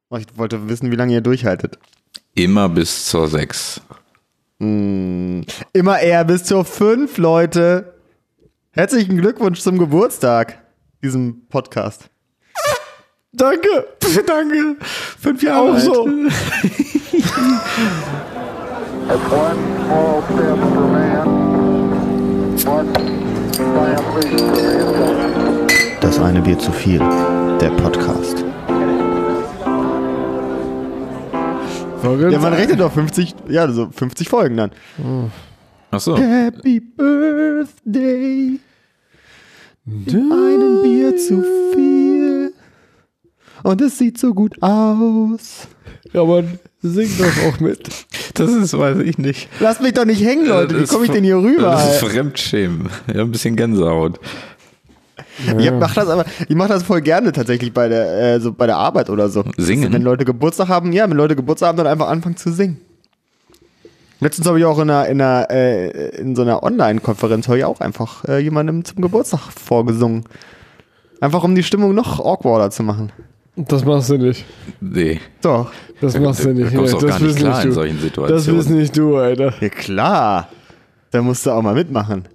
Ich wollte wissen, wie lange ihr durchhaltet. Immer bis zur 6. Immer eher bis zur 5, Leute. Herzlichen Glückwunsch zum Geburtstag, diesem Podcast. Danke. 5 Jahre Auch alt. so. That's one small step for man, one giant leap for mankind. Das eine Bier zu viel, der Podcast. Ja, man rechnet doch 50, ja, so 50 Folgen dann. Ach so. Happy Birthday. Einen Bier zu viel. Und es sieht so gut aus. Ja, man singt doch auch mit. Das ist, weiß ich nicht. Lasst mich doch nicht hängen, Leute. Wie komme ich denn hier rüber? Das ist Fremdschämen. Ja, ein bisschen Gänsehaut. Ich mach das voll gerne tatsächlich bei der, so bei der Arbeit oder so. Singen? Wenn Leute Geburtstag haben, dann einfach anfangen zu singen. Letztens habe ich auch in so einer Online-Konferenz habe ich auch einfach jemandem zum Geburtstag vorgesungen. Einfach um die Stimmung noch awkwarder zu machen. Das machst du nicht. Nee. Doch. Das machst du nicht. Du kommst auch das gar nicht wissen klar nicht in du. solchen Das Situationen. bist nicht du, Alter. Ja klar. Da musst du auch mal mitmachen.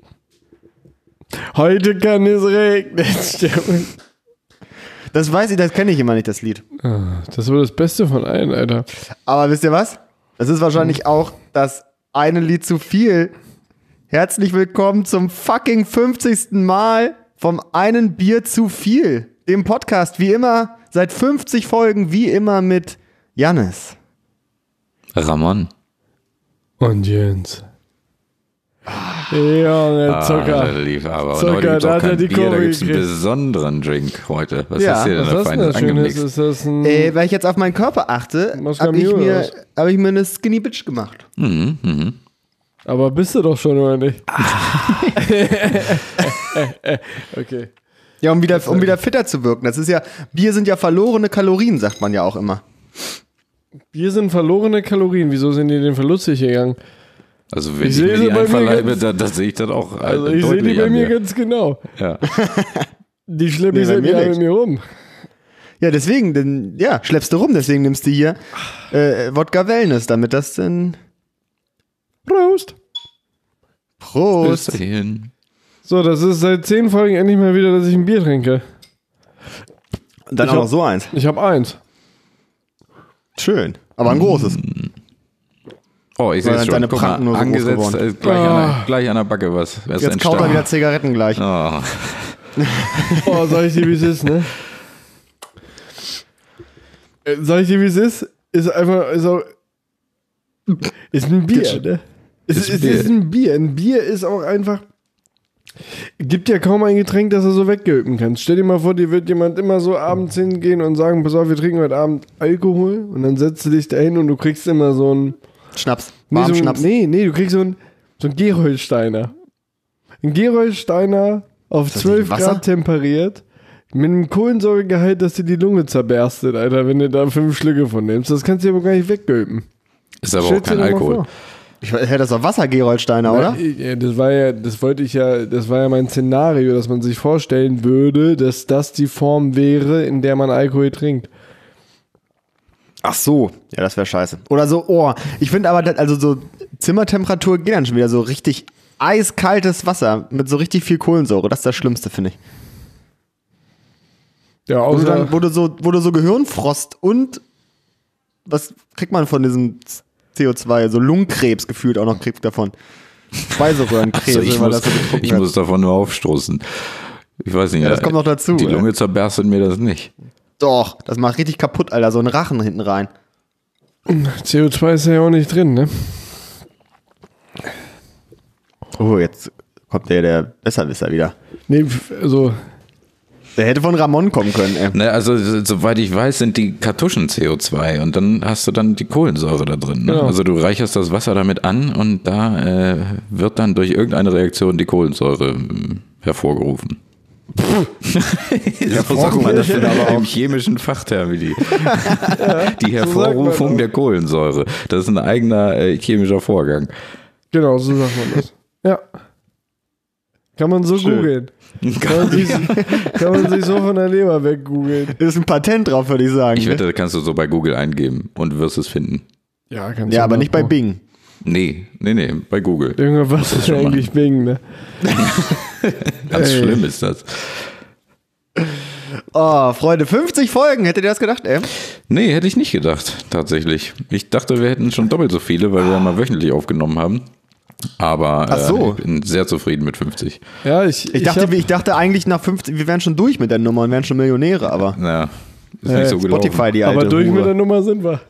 Heute kann es regnen. Stimmt. Das weiß ich, das kenne ich immer nicht, das Lied. Das war das Beste von allen, Alter. Aber wisst ihr was? Das ist wahrscheinlich auch das eine Lied zu viel. Herzlich willkommen zum fucking 50. Mal vom einen Bier zu viel. Dem Podcast, wie immer, seit 50 Folgen, wie immer mit Jannis. Ramon. Und Jens. Junge, Zucker. Lief aber. Zucker, Und heute gibt's da auch hat er kein die Bier, da Kurve gibt's einen gekriegt. besonderen Drink heute. Was Ja, hast du dir denn Was da ist denn feines das Schönes? angemixt? Ist das ein... Weil ich jetzt auf meinen Körper achte, Moskau habe ich, Mule oder hab ich mir eine Skinny Bitch gemacht. Aber bist du doch schon, oder nicht? Okay. Ja, um wieder fitter zu wirken. Das ist ja, Bier sind ja verlorene Kalorien, sagt man ja auch immer. Bier sind verlorene Kalorien. Wieso sind die denn verlustig gegangen? Also wenn Ich ich sehe mir sie die bei mir einverleibe, da sehe ich das auch Also ich sehe die deutlich bei an mir mir. ganz genau. Ja. Die schleppe ich Nee, bei seit mir Jahren nicht. mit mir rum. Ja, deswegen, schleppst du rum, deswegen nimmst du hier Wodka Wellness, damit das dann... Prost. Prost. Bis dahin. So, das ist seit 10 Folgen endlich mal wieder, dass ich ein Bier trinke. Und dann Ich auch hab- noch so eins. Ich habe eins. Schön. Aber ein großes. Oh, ich sehe Weil es schon. deine Guck mal, Pranken nur so groß angesetzt, geworden. gleich an der Backe was. Wer ist Jetzt denn kaut er stark? wieder Zigaretten gleich. Oh. Oh, sag ich dir, wie es ist, ne? Sag ich dir, wie es ist? Ist einfach, ist ein Bier, ne? Es ist ein Bier. Ein Bier ist auch einfach, gibt ja kaum ein Getränk, das du so weggülpen kannst. Stell dir mal vor, dir wird jemand immer so abends hingehen und sagen, pass auf, wir trinken heute Abend Alkohol und dann setzt du dich da hin und du kriegst immer so ein Schnaps. Nee, Warm so ein, Schnaps. nee, du kriegst so ein Gerolsteiner. Ein Gerolsteiner auf das 12 nicht Wasser? Grad temperiert, mit einem Kohlensäuregehalt, dass dir die Lunge zerberstet, Alter, wenn du da 5 Schlücke von nimmst. Das kannst du dir aber gar nicht weggülpen. Ist aber auch Stell's dir kein doch mal Alkohol. vor. Ich hätte das doch Wasser-Gerolsteiner, oder? Ja, das war ja mein Szenario, dass man sich vorstellen würde, dass das die Form wäre, in der man Alkohol trinkt. Ach so. Ja, das wäre scheiße. Oder so, ich finde aber, also so Zimmertemperatur geht dann schon wieder so richtig eiskaltes Wasser mit so richtig viel Kohlensäure. Das ist das Schlimmste, finde ich. Ja, Wo du, außer, dann, wo du so Gehirnfrost und was kriegt man von diesem CO2? So Lungenkrebs gefühlt auch noch kriegt davon. Speiseröhrenkrebs, Also ich wenn man muss, das so getrunken ich hat. muss davon nur aufstoßen. Ich weiß nicht. Ja, das kommt noch dazu, Die ey. Lunge zerberstet mir das nicht. Doch, das macht richtig kaputt, Alter. So ein Rachen hinten rein. CO2 ist ja auch nicht drin, ne? Oh, jetzt kommt der Besserwisser wieder. Nee, also, Der hätte von Ramon kommen können, ey. Ne, also soweit ich weiß, sind die Kartuschen CO2 und dann hast du dann die Kohlensäure da drin. Ne? Genau. Also du reicherst das Wasser damit an und da wird dann durch irgendeine Reaktion die Kohlensäure hervorgerufen. Ja, sagt man das denn aber auch. Im chemischen Fachtermini. Die Hervorrufung der Kohlensäure. Das ist ein eigener chemischer Vorgang. genau, so sagt man das. Ja. Kann man so Schön. googeln. Kann man sich so von der Leber weg googeln. Das ist ein Patent drauf, würde ich sagen. Ich ne? wette, da kannst du so bei Google eingeben und wirst es finden. Ja, kannst Ja, du aber mal nicht bei pro- Bing. Nee, bei Google. Junge, was ist schon eigentlich Bing, ne? Ganz Ey. schlimm ist das. Oh, Freunde, 50 Folgen. Hättet ihr das gedacht, ey? Nee, hätte ich nicht gedacht, tatsächlich. Ich dachte, wir hätten schon doppelt so viele, weil wir ja mal wöchentlich aufgenommen haben. Aber Ach so. ich bin sehr zufrieden mit 50. Ja, Ich dachte eigentlich nach 50, wir wären schon durch mit der Nummer und wären schon Millionäre, aber Naja, ist nicht so gelaufen. Spotify, die alte aber durch Hure. mit der Nummer sind wir.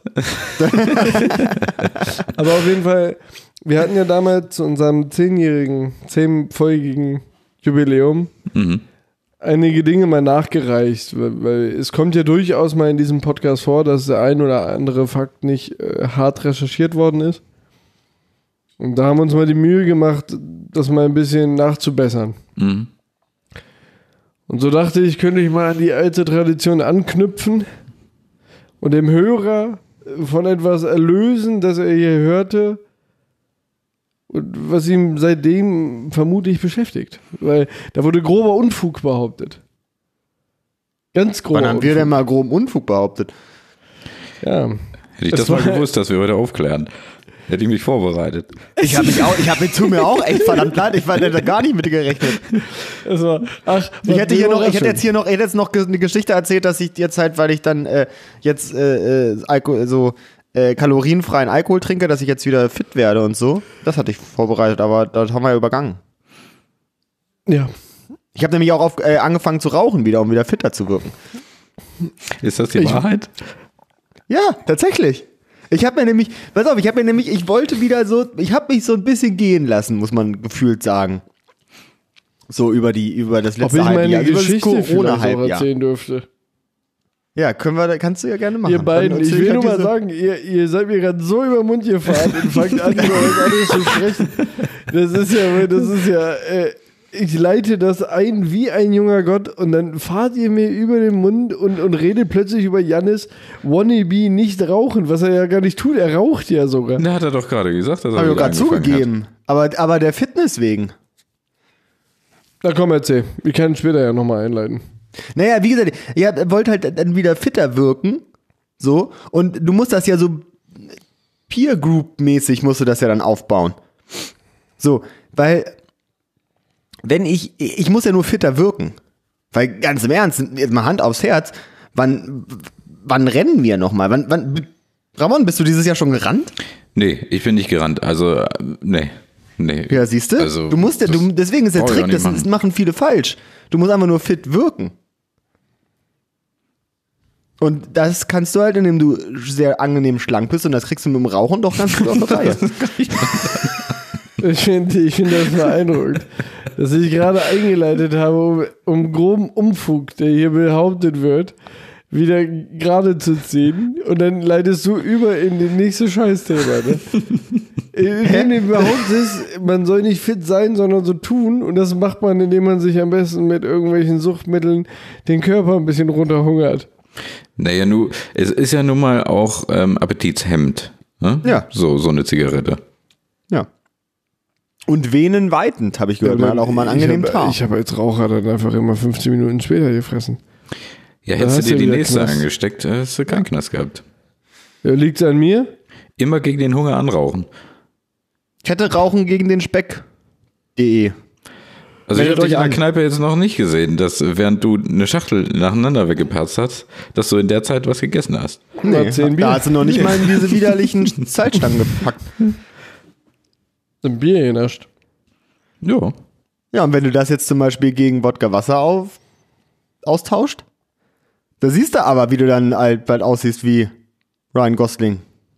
Aber auf jeden Fall, wir hatten ja damals zu unserem 10-folgigen Jubiläum einige Dinge mal nachgereicht, weil es kommt ja durchaus mal in diesem Podcast vor, dass der ein oder andere Fakt nicht hart recherchiert worden ist. Und da haben wir uns mal die Mühe gemacht, das mal ein bisschen nachzubessern. Mhm. Und so dachte ich, könnte ich mal an die alte Tradition anknüpfen und dem Hörer von etwas erlösen, das er hier hörte und was ihm seitdem vermutlich beschäftigt. Weil da wurde grober Unfug behauptet. Ganz grober Wann haben wir denn mal groben Unfug behauptet? Ja. Hätte ich Es das mal war- gewusst, dass wir heute aufklären. Hätte ich mich vorbereitet. Ich habe mir auch echt verdammt leid, ich hätte gar nicht mit gerechnet. Es war, Ich hätte jetzt noch eine Geschichte erzählt, dass ich jetzt halt, weil ich dann kalorienfreien Alkohol trinke, dass ich jetzt wieder fit werde und so. Das hatte ich vorbereitet, aber das haben wir ja übergangen. Ja. Ich habe nämlich auch angefangen zu rauchen wieder, um wieder fitter zu wirken. Ist das die Wahrheit? Ja, tatsächlich. Ich habe mich so ein bisschen gehen lassen, muss man gefühlt sagen. So über das Ob letzte ich meine Halbjahr, über das Geschichte vielleicht auch Corona-Halbjahr. erzählen dürfte. Ja, kannst du ja gerne machen. Ihr beiden, Dann ich erzähl will halt nur mal diese- sagen, ihr seid mir gerade so über den Mund gefahren und fangt an, über euch alles zu sprechen. Das ist ja, ich leite das ein wie ein junger Gott und dann fahrt ihr mir über den Mund und redet plötzlich über Jannis Wannabe nicht rauchen, was er ja gar nicht tut. Er raucht ja sogar. Da hat er doch gerade gesagt, dass er Hab ich wieder gerade angefangen zugegeben. Aber der Fitness wegen. Na komm, erzähl. Wir können später ja nochmal einleiten. Naja, wie gesagt, ihr wollt halt dann wieder fitter wirken. So. Und du musst das ja so Peer-Group-mäßig musst du das ja dann aufbauen. So, weil wenn ich muss ja nur fitter wirken. Weil ganz im Ernst, jetzt mal Hand aufs Herz, wann rennen wir nochmal? Ramon, bist du dieses Jahr schon gerannt? Nee, ich bin nicht gerannt. Also, nee. Ja, siehst du? Also, du musst ja, das deswegen ist der brauch ich Trick, auch nicht das machen viele falsch. Du musst einfach nur fit wirken. Und das kannst du halt, indem du sehr angenehm schlank bist und das kriegst du mit dem Rauchen doch ganz gut auf der Reihe. Ich finde das beeindruckend, dass ich gerade eingeleitet habe, um groben Umfug, der hier behauptet wird, wieder gerade zu ziehen. Und dann leitest du über in die nächste Scheißthema. Ne? Indem du behauptest, man soll nicht fit sein, sondern so tun. Und das macht man, indem man sich am besten mit irgendwelchen Suchtmitteln den Körper ein bisschen runterhungert. Naja, es ist ja nun mal auch appetitshemmend. Ne? Ja. So eine Zigarette. Ja. Und Venen weitend, habe ich gehört. Man hat auch immer einen angenehmen Tag. Ich habe als Raucher dann einfach immer 15 Minuten später gefressen. Ja, Da hättest hast du dir du die wieder nächste Knast. angesteckt, hättest du keinen Knast gehabt. Ja, liegt's an mir? Immer gegen den Hunger anrauchen. Ich hätte Rauchen gegen den Speck.de. Also ich Meldet habe dich in euch der an. Kneipe jetzt noch nicht gesehen, dass während du eine Schachtel nacheinander weggeperzt hast, dass du in der Zeit was gegessen hast. Nee, 10 Bier. da hast du noch nicht mal in diese widerlichen Salzstangen gepackt. Ein Bier genascht. Ja. Ja, und wenn du das jetzt zum Beispiel gegen Wodka-Wasser austauscht, da siehst du aber, wie du dann halt bald aussiehst wie Ryan Gosling.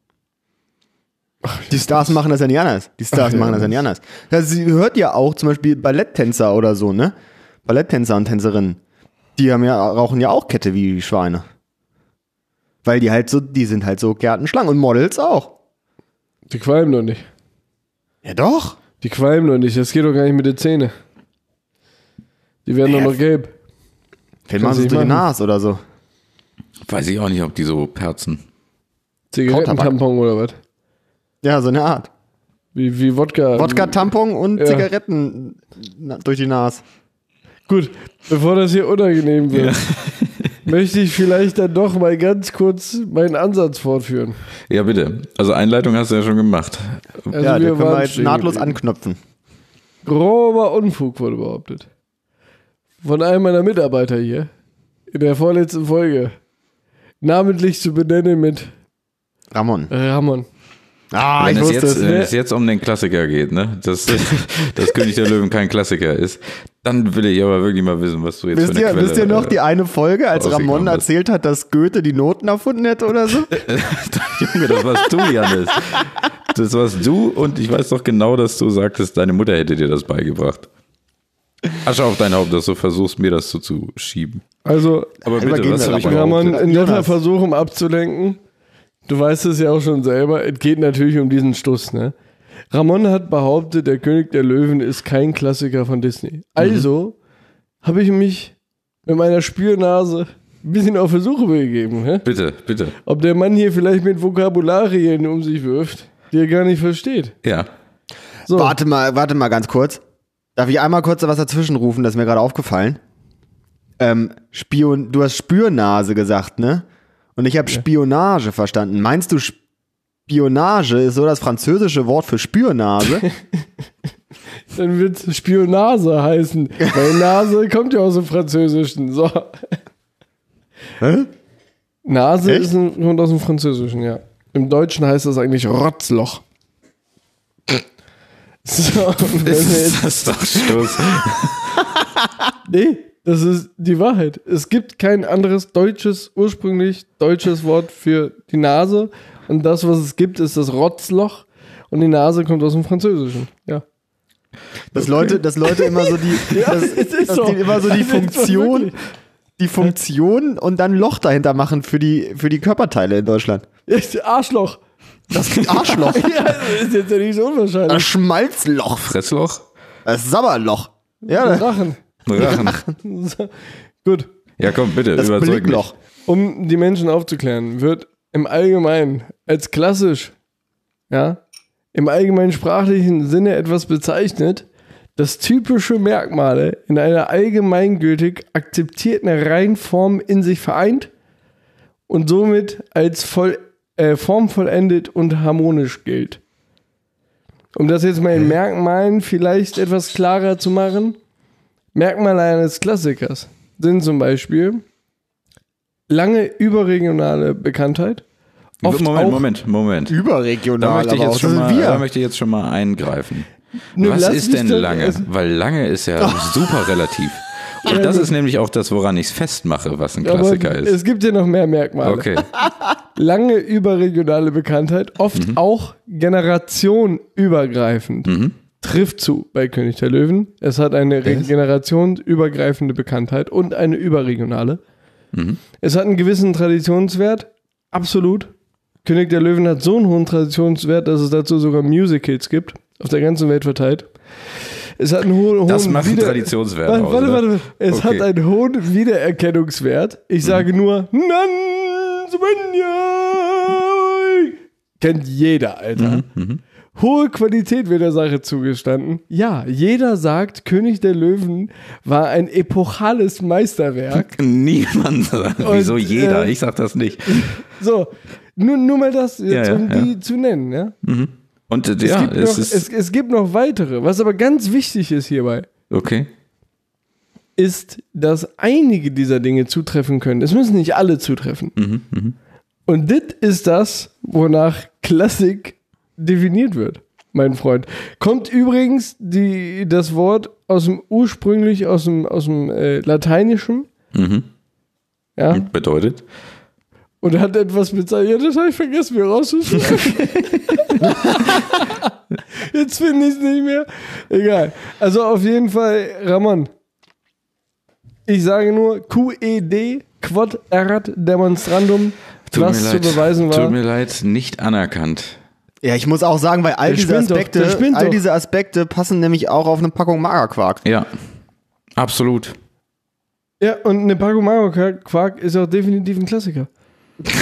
Die Stars machen das ja nicht anders. Die Stars machen das ja nicht anders. Ja, sie hört ja auch zum Beispiel Balletttänzer oder so, ne? Balletttänzer und Tänzerinnen. Die rauchen ja auch Kette wie Schweine. Weil die sind halt so gärtenschlank und Models auch. Die qualmen doch nicht. Ja doch. Die qualmen doch nicht. Das geht doch gar nicht mit den Zähnen. Die werden doch noch gelb. Vielleicht machen sie es nicht durch die machen. Nase oder so. Weiß ich auch nicht, ob die so perzen. Zigarettentampon oder was? Ja, so eine Art. Wie Wodka. Wodka-Tampon und Zigaretten durch die Nase. Gut, bevor das hier unangenehm wird, möchte ich vielleicht dann doch mal ganz kurz meinen Ansatz fortführen. Ja, bitte. Also Einleitung hast du ja schon gemacht. Also Ja, da können wir waren jetzt stehen nahtlos geblieben. anknüpfen. Grober Unfug wurde behauptet. Von einem meiner Mitarbeiter hier. In der vorletzten Folge. Namentlich zu benennen mit Ramon. Ramon. Ah, Wenn ich es wusste jetzt, es. wenn es jetzt um den Klassiker geht, ne? Dass König der Löwen kein Klassiker ist, dann will ich aber wirklich mal wissen, was du jetzt für eine Quelle... Wisst ihr noch die eine Folge, als rausgekommen Ramon bist? erzählt hat, dass Goethe die Noten erfunden hätte oder so? Junge, das warst du, Janis. Das warst du und ich weiß doch genau, dass du sagtest, deine Mutter hätte dir das beigebracht. Asche auf dein Haupt, dass du versuchst, mir das zuzuschieben. Also, Aber bitte, Übergeben was wir habe ich aber. Ramon, behauptet? ein netter Jonas. Versuch, um abzulenken. Du weißt es ja auch schon selber. Es geht natürlich um diesen Stuss, ne? Ramon hat behauptet, der König der Löwen ist kein Klassiker von Disney. Also habe ich mich mit meiner Spürnase ein bisschen auf Versuche begeben. Hä? Bitte, bitte. Ob der Mann hier vielleicht mit Vokabularien um sich wirft, die er gar nicht versteht. Ja. So, Warte mal ganz kurz. Darf ich einmal kurz was dazwischen rufen? Das ist mir gerade aufgefallen. Du hast Spürnase gesagt, ne? Und ich habe Spionage verstanden. Meinst du, Spionage ist so das französische Wort für Spürnase? dann wird es Spionase heißen. Weil Nase kommt ja aus dem Französischen. So. Hä? Nase Echt? kommt aus dem Französischen, ja. Im Deutschen heißt das eigentlich Rotzloch. So, und wenn wir jetzt, Das ist doch Stoß. nee, das ist die Wahrheit. Es gibt kein anderes ursprünglich deutsches Wort für die Nase. Und das, was es gibt, ist das Rotzloch. Und die Nase kommt aus dem Französischen. Ja. Dass Leute immer so die, Ja, dass, es ist dass so. die immer so die Es ist so Funktion, wirklich. die Funktion und dann ein Loch dahinter machen für die Körperteile in Deutschland. Arschloch. Das Arschloch. Ja, das ist jetzt ja nicht so unwahrscheinlich. Das Schmalzloch. Fressloch? Das Sabberloch. Ja, Drachen. Rachen. So. Gut. Ja, komm, bitte, das überzeug mich. Blickloch. Um die Menschen aufzuklären, wird im Allgemeinen als klassisch, ja, im allgemeinen sprachlichen Sinne etwas bezeichnet, das typische Merkmale in einer allgemeingültig akzeptierten Reihenform in sich vereint und somit als formvollendet und harmonisch gilt. Um das jetzt mal in Merkmalen vielleicht etwas klarer zu machen, Merkmale eines Klassikers sind zum Beispiel lange überregionale Bekanntheit. Oft auch, Moment. Überregional, Da möchte, ich aber jetzt auch schon das mal, sind wir. da möchte ich jetzt schon mal eingreifen. Nö, Was lass ist mich denn doch- lange? also- Weil lange ist ja super relativ. Und das ist nämlich auch das, woran ich es festmache, was ein aber Klassiker ist. es gibt ja noch mehr Merkmale. Okay. Lange überregionale Bekanntheit, oft auch generationenübergreifend. Trifft zu bei König der Löwen. Es hat eine generationenübergreifende Bekanntheit und eine überregionale. Es hat einen gewissen Traditionswert, absolut. König der Löwen hat so einen hohen Traditionswert, dass es dazu sogar Musicals gibt, auf der ganzen Welt verteilt. Es hat einen hohen Das macht einen Traditionswert aus, Warte. oder? Es Okay. hat einen hohen Wiedererkennungswert. Ich sage nur, kennt jeder, Alter. Hohe Qualität wird der Sache zugestanden. Ja, jeder sagt, König der Löwen war ein epochales Meisterwerk. Niemand sagt, Und, wieso jeder? Ich sag das nicht. So, nur mal das jetzt, Ja, um ja. die zu nennen. Ja? Und Es, ja, gibt noch, es ist es gibt noch weitere. Was aber ganz wichtig ist hierbei, okay. ist, dass einige dieser Dinge zutreffen können. Es müssen nicht alle zutreffen. Und das ist das, wonach Klassik definiert wird, mein Freund. Kommt übrigens das Wort ursprünglich aus dem Lateinischen. Ja, Bedeutet? und hat etwas bezeichnet. Ja, das habe ich vergessen, mir rauszuschreiben. Jetzt finde ich es nicht mehr. Egal. Also auf jeden Fall, Ramon. Ich sage nur QED, Quod erat demonstrandum, was zu beweisen war. Tut mir leid, nicht anerkannt. Ja, ich muss auch sagen, weil all Der diese spinnt doch, Aspekte, der spinnt all doch. diese Aspekte passen nämlich auch auf eine Packung Magerquark. Ja, absolut. Ja, und eine Packung Mayo-Quark ist auch definitiv ein Klassiker.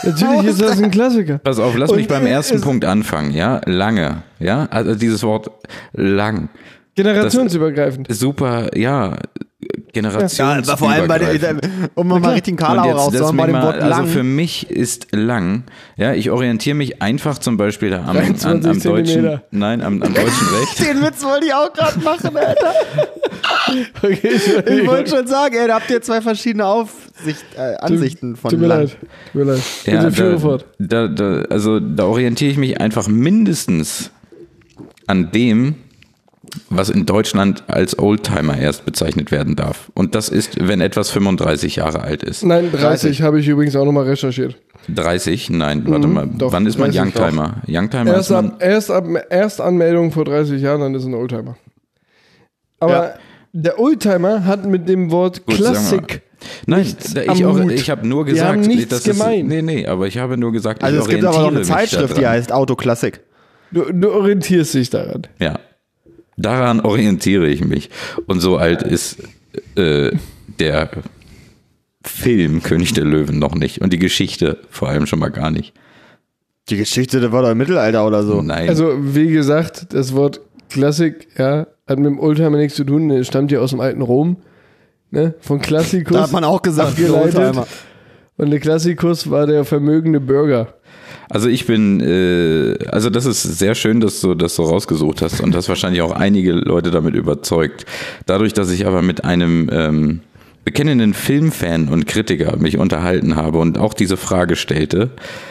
Natürlich ist das ein Klassiker. Pass auf, lass Und mich beim ersten es- Punkt anfangen, ja? Lange, ja? Also dieses Wort lang. Generationsübergreifend. Super, ja, generationsübergreifend. aber vor allem um mal richtig einen Karlauer Und jetzt lass rauszuhauen, bei mich dem mal, Wort lang. also für mich ist lang, ja, ich orientiere mich einfach zum Beispiel am 23 deutschen, Zentimeter. nein, am deutschen Recht. Den Witz wollte ich auch gerade machen, Alter. Okay, Ich wollte schon sagen, ey, da habt ihr zwei verschiedene Ansichten von Tut mir lang. leid. Tut mir leid. Ja, Bitte führe fort. da orientiere ich mich einfach mindestens an dem, was in Deutschland als Oldtimer erst bezeichnet werden darf. Und das ist, wenn etwas 35 Jahre alt ist. Nein, 30 habe ich übrigens auch nochmal recherchiert. 30? Nein, warte mal. doch, Wann ist man 30 Youngtimer? Youngtimer ist man... Erst Anmeldung vor 30 Jahren, dann ist ein Oldtimer. Aber Ja. der Oldtimer hat mit dem Wort Gut, Klassik Nein, nichts am Hut. ich habe nur Wir gesagt, haben nichts das gemein. Nee, aber ich habe nur gesagt, Also ich es gibt aber noch eine orientiere mich Zeitschrift, die daran. heißt Autoklassik. Du orientierst dich daran. Ja, daran orientiere ich mich. Und so alt ist der Film König der Löwen noch nicht. Und die Geschichte vor allem schon mal gar nicht. Die Geschichte, das war doch im Mittelalter oder so. Nein. Also, wie gesagt, das Wort Klassik, ja, hat mit dem Oldtimer nichts zu tun. Es stammt ja aus dem alten Rom. Ne? Von Klassikus. Da hat man auch gesagt, der abgeleitet. Oldtimer. Und der Klassikus war der vermögende Bürger. Also ich bin, also das ist sehr schön, dass du das so rausgesucht hast und hast wahrscheinlich auch einige Leute damit überzeugt. Dadurch, dass ich aber mit einem bekennenden Filmfan und Kritiker mich unterhalten habe und auch diese Frage stellte,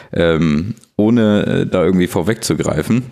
ohne da irgendwie vorwegzugreifen.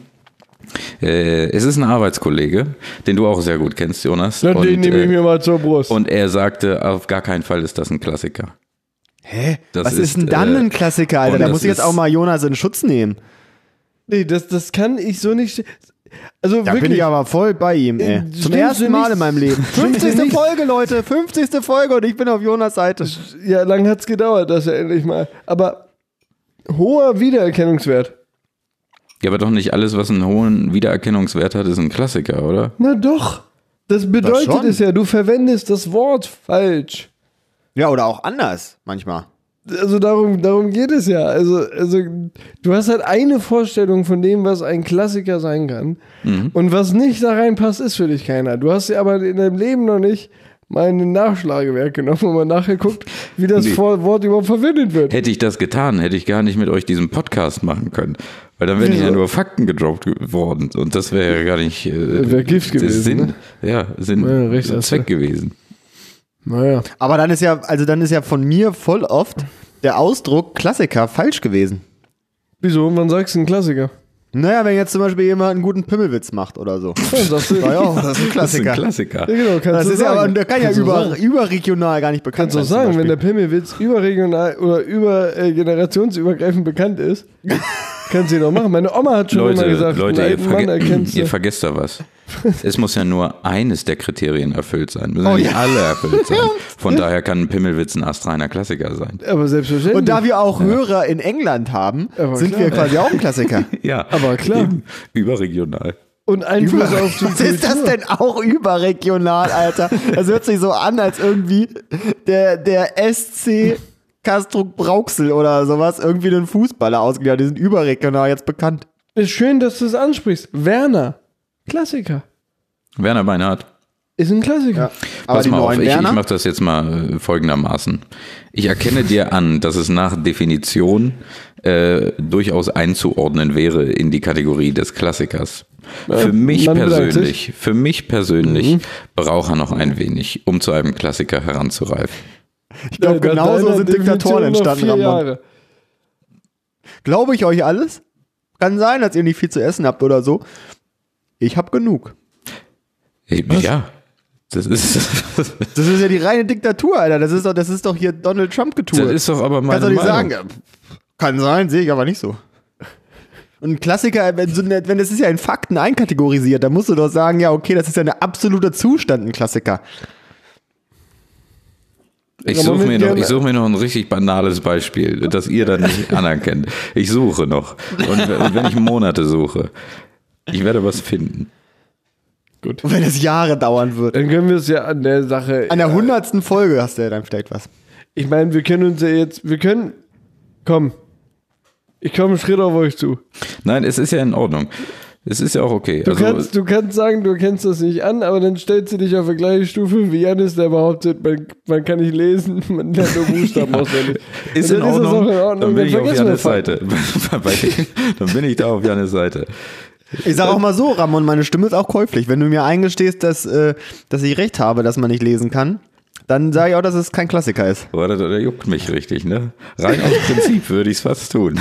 Es ist ein Arbeitskollege, den du auch sehr gut kennst, Jonas. Na, den nehme ich mir mal zur Brust. Und er sagte, auf gar keinen Fall ist das ein Klassiker. Hä? Das Was ist denn dann ein Klassiker, Alter? und Da das muss ich jetzt ist- auch mal Jonas in Schutz nehmen. Nee, das kann ich so nicht. Also Da wirklich. bin ich aber voll bei ihm, ey. Zum Stimmst ersten du Mal nicht? in meinem Leben. Stimmst du 50. nicht? Folge, Leute. 50. Folge und ich bin auf Jonas Seite. Ja, lang hat's gedauert, dass er endlich mal. Aber hoher Wiedererkennungswert. Ja, aber doch nicht alles, was einen hohen Wiedererkennungswert hat, ist ein Klassiker, oder? Na doch. Das bedeutet schon. es ja, du verwendest das Wort falsch. Ja, oder auch anders manchmal. Also darum geht es ja. Also du hast halt eine Vorstellung von dem, was ein Klassiker sein kann. Und was nicht da reinpasst, ist für dich keiner. Du hast ja aber in deinem Leben noch nicht mal ein Nachschlagewerk genommen, wo man nachher guckt, wie das Nee. Wort überhaupt verwendet wird. Hätte ich das getan, hätte ich gar nicht mit euch diesen Podcast machen können. Weil dann wären ja Wieso? nur Fakten gedroppt worden. Und das wäre ja gar nicht Wäre Gift gewesen, Sinn, ne? ja, Sinn Ja, recht hast Zweck du. gewesen. Naja. Aber dann ist ja von mir voll oft der Ausdruck Klassiker falsch gewesen. Wieso? Wann sagst du ein Klassiker? Naja, wenn jetzt zum Beispiel jemand einen guten Pimmelwitz macht oder so. Ja, sagst du, Ja, das ist ein Das ist ein Klassiker. Klassiker. Ja, genau, kannst Das du ist ja sagen. aber, der kann ja Kannst du sagen. überregional gar nicht bekannt Kannst du sein. sagen, zum wenn der Beispiel. Pimmelwitz überregional oder generationsübergreifend bekannt ist, kannst du ihn doch machen. Meine Oma hat schon immer gesagt, Leute, einen alten Mann erkennst ihr du. vergesst da was. Es muss ja nur eines der Kriterien erfüllt sein. Müssen Oh nicht ja. alle erfüllt sein. Von daher kann ein Pimmelwitz ein astreiner Klassiker sein. Aber selbstverständlich. Und da wir auch Hörer in England haben, Aber sind klar. wir quasi auch ein Klassiker. Ja, Aber klar. eben. Überregional. Und Einfluss auf die Was ist das Kultur. denn auch überregional, Alter? Das hört sich so an, als irgendwie der SC Castrop Brauxel oder sowas irgendwie einen Fußballer ausgeliehen hat. Die sind überregional jetzt bekannt. Ist schön, dass du es ansprichst. Werner, Klassiker. Werner Beinhardt. Ist ein Klassiker. Ja. Aber Pass die mal auf, neuen ich Werner? mache das jetzt mal folgendermaßen. Ich erkenne dir an, dass es nach Definition durchaus einzuordnen wäre in die Kategorie des Klassikers. Für mich man bedankt sich. persönlich braucht er noch ein wenig, um zu einem Klassiker heranzureifen. Ich glaube, Nach genauso deiner sind Diktatoren Definition noch entstanden, 4 Ramon. Jahre. Glaube ich euch alles? Kann sein, dass ihr nicht viel zu essen habt oder so. Ich hab genug. Ja, das ist, Das ist ja die reine Diktatur, Alter. Das ist doch hier Donald Trump-Getue. das ist doch aber meine Kannst du nicht Meinung. sagen. Kann sein, sehe ich aber nicht so. Und ein Klassiker, wenn das ist ja in Fakten einkategorisiert, dann musst du doch sagen, ja, okay, das ist ja ein absoluter Zustand, ein Klassiker. Ich Aber suche mit mir, gerne- such mir noch ein richtig banales Beispiel, das ihr dann nicht anerkennt. Ich suche noch. Und wenn ich Monate suche, ich werde was finden. Gut. Und wenn es Jahre dauern wird. Dann können wir es ja an der Sache. An der 100. Folge hast du ja dann vielleicht was. Ich meine, wir können uns ja jetzt. Komm, Ich komme einen Schritt auf euch zu. Nein, es ist ja in Ordnung. Es ist ja auch okay. Du kannst sagen, du kennst das nicht an, aber dann stellst du dich auf die gleiche Stufe wie Janis, der behauptet, man kann nicht lesen, man lernt nur Buchstaben auswendig. Ist in Ordnung, dann bin ich auf Janis Seite. Dann bin ich da auf Janis Seite. Ich sag auch mal so, Ramon, meine Stimme ist auch käuflich. Wenn du mir eingestehst, dass ich recht habe, dass man nicht lesen kann, dann sage ich auch, dass es kein Klassiker ist. Boah, der juckt mich richtig, ne? Rein aus Prinzip würde ich es fast tun.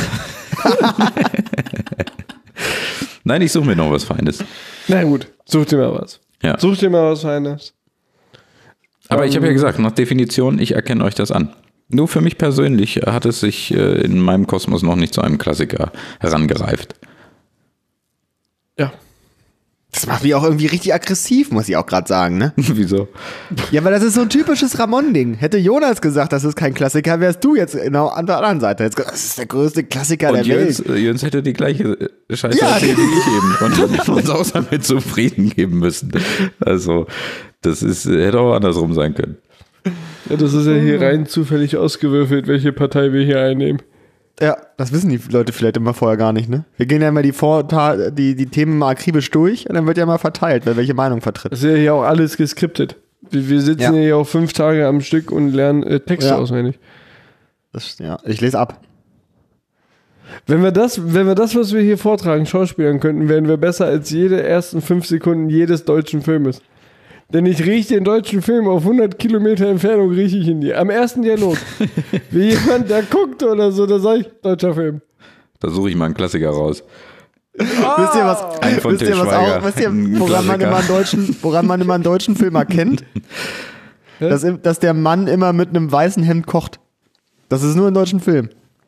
Nein, ich suche mir noch was Feines. Na gut, such dir mal was. Ja. Such dir mal was Feines. Aber ich habe ja gesagt, nach Definition, ich erkenne euch das an. Nur für mich persönlich hat es sich in meinem Kosmos noch nicht zu einem Klassiker herangereift. Ja. Das macht mich auch irgendwie richtig aggressiv, muss ich auch gerade sagen, ne? Wieso? Ja, weil das ist so ein typisches Ramon-Ding. Hätte Jonas gesagt, das ist kein Klassiker, wärst du jetzt genau an der anderen Seite. Jetzt, das ist der größte Klassiker Und der Welt. Jöns hätte die gleiche Scheiße erzählt wie ich eben. Und dann hätten wir uns auch damit zufrieden geben müssen. Also, das hätte auch andersrum sein können. Ja, das ist ja hier rein zufällig ausgewürfelt, welche Partei wir hier einnehmen. Ja, das wissen die Leute vielleicht immer vorher gar nicht, ne? Wir gehen ja immer die Themen mal akribisch durch und dann wird ja mal verteilt, wer welche Meinung vertritt. Das ist ja hier auch alles geskriptet. Wir sitzen ja hier auch 5 Tage am Stück und lernen Texte auswendig. Ich lese ab. Wenn wir das, was wir hier vortragen, schauspielern könnten, wären wir besser als jede ersten 5 Sekunden jedes deutschen Filmes. Denn ich rieche den deutschen Film auf 100 Kilometer Entfernung, rieche ich ihn dir. Am ersten Dialog. Wie jemand da guckt oder so, da sage ich, deutscher Film. Da suche ich mal einen Klassiker raus. Wisst ihr was? Ein von Til Schweiger. Woran man immer einen deutschen Film erkennt? Dass der Mann immer mit einem weißen Hemd kocht. Das ist nur ein deutschen Film.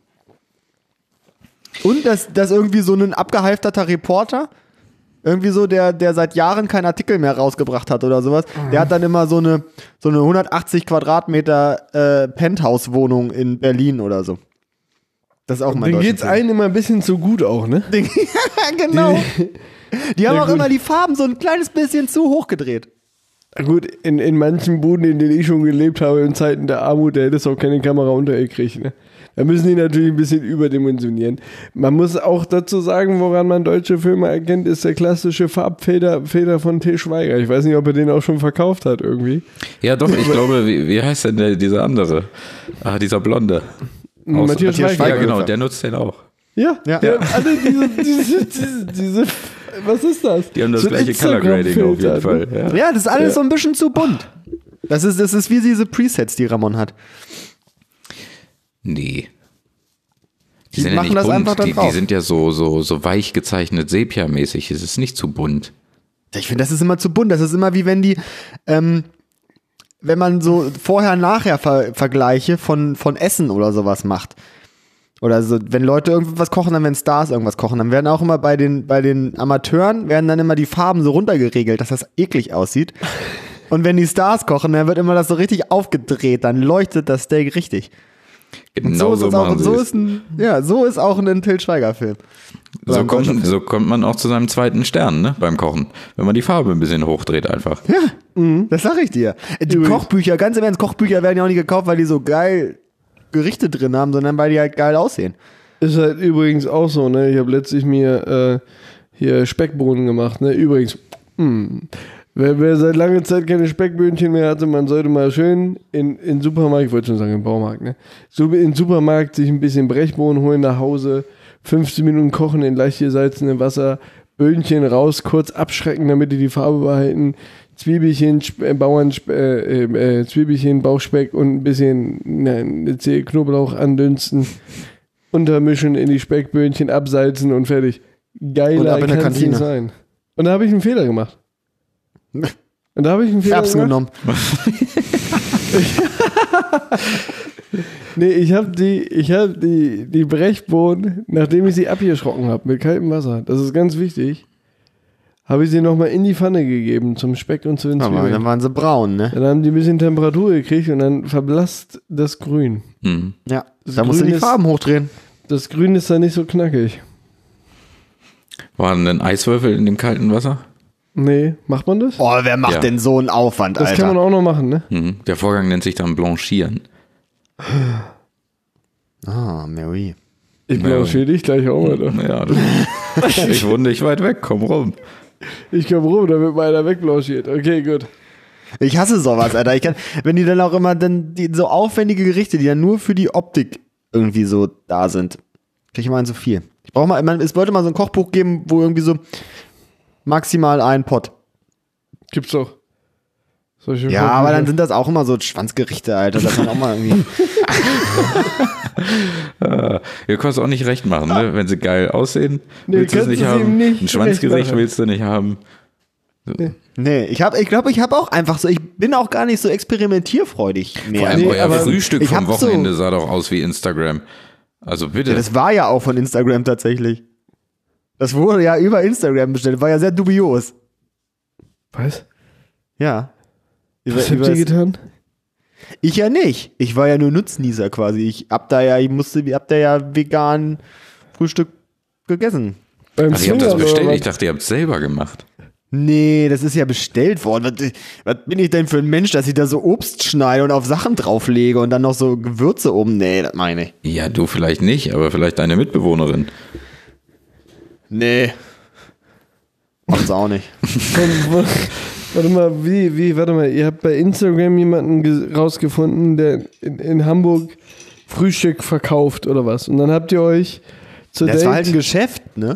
Und dass irgendwie so ein abgehalfterter Reporter, irgendwie so, der seit Jahren keinen Artikel mehr rausgebracht hat oder sowas, der hat dann immer so eine 180 Quadratmeter Penthouse-Wohnung in Berlin oder so. Das ist auch mein Denen geht's einem immer ein bisschen zu gut auch, ne? Genau. Die haben auch immer die Farben so ein kleines bisschen zu hoch gedreht. Gut, in manchen Buden, in denen ich schon gelebt habe, in Zeiten der Armut, da hättest du auch keine Kamera untergekriegt, ne? Da müssen die natürlich ein bisschen überdimensionieren. Man muss auch dazu sagen, woran man deutsche Filme erkennt, ist der klassische Farbfeder von Til Schweiger. Ich weiß nicht, ob er den auch schon verkauft hat irgendwie. Ja doch, ich glaube, wie heißt denn dieser andere? Dieser Blonde. Matthias Schweiger. Ja genau, der nutzt den auch. Ja. Alle diese was ist das? Die haben das gleiche Color Grading auf jeden Fall. Ja, das ist alles so ein bisschen zu bunt. Das ist wie diese Presets, die Ramon hat. Nee. Die sind ja machen nicht das bunt. einfach dann Die drauf. sind ja so weich gezeichnet, Sepia-mäßig. Es ist nicht zu bunt. Ich finde, das ist immer zu bunt. Das ist immer wie wenn die, wenn man so vorher-nachher Vergleiche von Essen oder sowas macht. Oder so, wenn Leute irgendwas kochen, dann werden Stars irgendwas kochen. Dann werden auch immer bei den Amateuren, werden dann immer die Farben so runtergeregelt, dass das eklig aussieht. Und wenn die Stars kochen, dann wird immer das so richtig aufgedreht. Dann leuchtet das Steak richtig. Genau so machen sie es. So ist auch ein Til Schweiger-Film. So kommt man auch zu seinem zweiten Stern, ne, beim Kochen. Wenn man die Farbe ein bisschen hochdreht einfach. Ja, das sag ich dir. Die Kochbücher, ganz im Ernst, Kochbücher werden ja auch nicht gekauft, weil die so geil Gerichte drin haben, sondern weil die halt geil aussehen. Ist halt übrigens auch so, ne? Ich habe letztlich mir hier Speckbohnen gemacht, ne? Übrigens, wer seit langer Zeit keine Speckböhnchen mehr hatte, man sollte mal schön in Supermarkt, ich wollte schon sagen im Baumarkt, ne? So in Supermarkt sich ein bisschen Brechbohnen holen nach Hause, 15 Minuten kochen in leicht gesalzenem Wasser, Böhnchen raus, kurz abschrecken, damit die Farbe behalten, Zwiebelchen, Zwiebelchen, Bauchspeck und ein bisschen eine Zehe Knoblauch andünsten, untermischen in die Speckböhnchen, absalzen und fertig. Geiler kann es nicht sein. Und da habe ich einen Fehler gemacht. Erbsen genommen. Nee, ich habe die Brechbohnen, nachdem ich sie abgeschrocken habe mit kaltem Wasser, das ist ganz wichtig, habe ich sie nochmal in die Pfanne gegeben zum Speck und zu den Zwiebeln. Dann waren sie braun, ne? Dann haben die ein bisschen Temperatur gekriegt und dann verblasst das Grün. Mhm. Ja, da musst du die Farben hochdrehen. Das Grün ist dann nicht so knackig. Waren denn Eiswürfel in dem kalten Wasser? Nee, macht man das? Oh, wer macht denn so einen Aufwand, Das Alter? kann man auch noch machen, ne? Mhm. Der Vorgang nennt sich dann Blanchieren. Ah, Mary. Ich blanchiere dich gleich auch mal. Doch. Ja, ich wohne nicht weit weg, komm rum. Ich komme rum, damit mal einer wegblanchiert. Okay, gut. Ich hasse sowas, Alter. Wenn die dann auch immer so aufwendige Gerichte, die dann nur für die Optik irgendwie so da sind, kriege ich mal so viel. Es wollte mal so ein Kochbuch geben, wo irgendwie so maximal ein Pot. Gibt's doch. Ja, aber dann sind das auch immer so Schwanzgerichte, Alter. Das kann auch mal irgendwie. Du kannst auch nicht recht machen, ne? Wenn sie geil aussehen, willst du es nicht haben. Ein Schwanzgesicht willst du nicht haben. Nee, ich glaube, ich habe auch einfach so, ich bin auch gar nicht so experimentierfreudig mehr. Vor allem euer aber Frühstück ich vom hab Wochenende sah doch aus wie Instagram. Also bitte. Ja, das war ja auch von Instagram tatsächlich. Das wurde ja über Instagram bestellt, war ja sehr dubios. Was? Ja. Was habt ihr getan? Ich ja nicht. Ich war ja nur Nutznießer quasi. Ich hab da ja vegan Frühstück gegessen. Beim Ach, ihr habt das Swingern bestellt? oder Ich dachte, ihr habt es selber gemacht. Nee, das ist ja bestellt worden. Was bin ich denn für ein Mensch, dass ich da so Obst schneide und auf Sachen drauflege und dann noch so Gewürze oben? Nee, das meine ich. Ja, du vielleicht nicht, aber vielleicht deine Mitbewohnerin. Nee. Macht's auch nicht. Warte mal, ihr habt bei Instagram jemanden rausgefunden, der in Hamburg Frühstück verkauft oder was? Und dann habt ihr euch zu Das war halt ein Geschäft, ne?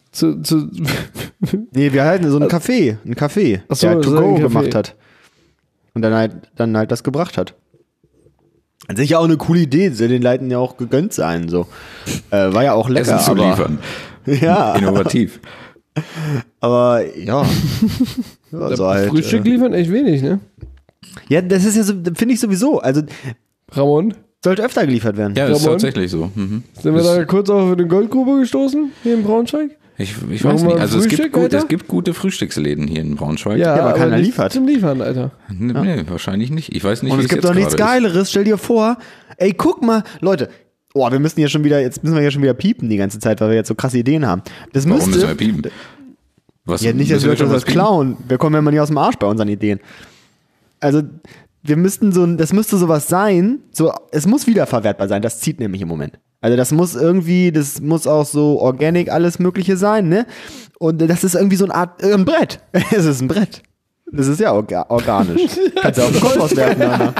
Nee, wir halten so ein Café, Ach so, der halt das ist To-Go ein Café. gemacht hat. Und dann halt das gebracht hat. An sich ja auch eine coole Idee, soll den Leuten ja auch gegönnt sein, so. War ja auch lecker, Essen zu aber, liefern. Ja, Innovativ. aber ja. Ja, so halt, Frühstück liefern echt wenig, ne? ja, das ist ja so, finde ich sowieso. Also Ramon, sollte öfter geliefert werden. Ja, ist Ramon? tatsächlich so. Mhm. sind wir da kurz auf eine Goldgrube gestoßen hier in Braunschweig? Ich Machen weiß wir nicht. Also Frühstück, Alter? es gibt gute Frühstücksläden hier in Braunschweig. aber keiner nicht liefert. zum Liefern, Alter. Nee, wahrscheinlich nicht. Ich weiß nicht, Und wie es gibt jetzt doch nichts gerade ist. Geileres. Stell dir vor, ey, guck mal, Leute. Oh, jetzt müssen wir ja schon wieder piepen die ganze Zeit, weil wir jetzt so krasse Ideen haben. Das Warum müssen wir müsste. piepen? Was, Ja, nicht, dass müssen wir schon das was piepen? klauen. Wir kommen ja mal nicht aus dem Arsch bei unseren Ideen. Also, das müsste sowas sein, es muss wiederverwertbar sein, das zieht nämlich im Moment. Also das muss auch so organic alles Mögliche sein, ne? Und das ist irgendwie so eine Art, ein Brett. Es ist ein Brett. Das ist ja organisch. Kannst ja auf den Kompost werfen, Alter.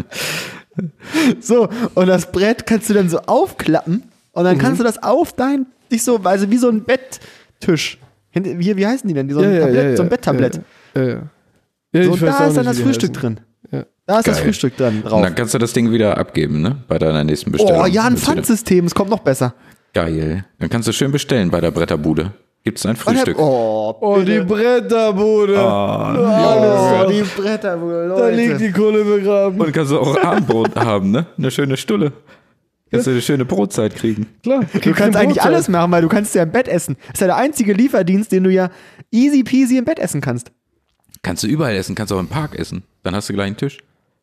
So, und das Brett kannst du dann so aufklappen und dann kannst du das auf also wie so ein Betttisch. Wie heißen die denn? So ein Betttablett. Ja, So, ich und weiß da auch ist dann nicht, das wie die Frühstück heißen. drin. Ja. Da ist das Geil. Frühstück dann Und drauf. dann kannst du das Ding wieder abgeben, ne? Bei deiner nächsten Bestellung. Oh ja, ein Willst du wieder- Pfandsystem, es kommt noch besser. Geil. Dann kannst du schön bestellen bei der Bretterbude. Gibt's ein Frühstück. Oh, Die Bretterbude. die Bretter, Da liegt die Kohle begraben. Und kannst du auch Abendbrot haben, ne? Eine schöne Stulle. Kannst du eine schöne Brotzeit kriegen. Klar. Du kannst eigentlich alles machen, weil du kannst ja im Bett essen. Das ist ja der einzige Lieferdienst, den du ja easy peasy im Bett essen kannst. Kannst du überall essen, kannst auch im Park essen. Dann hast du gleich einen Tisch.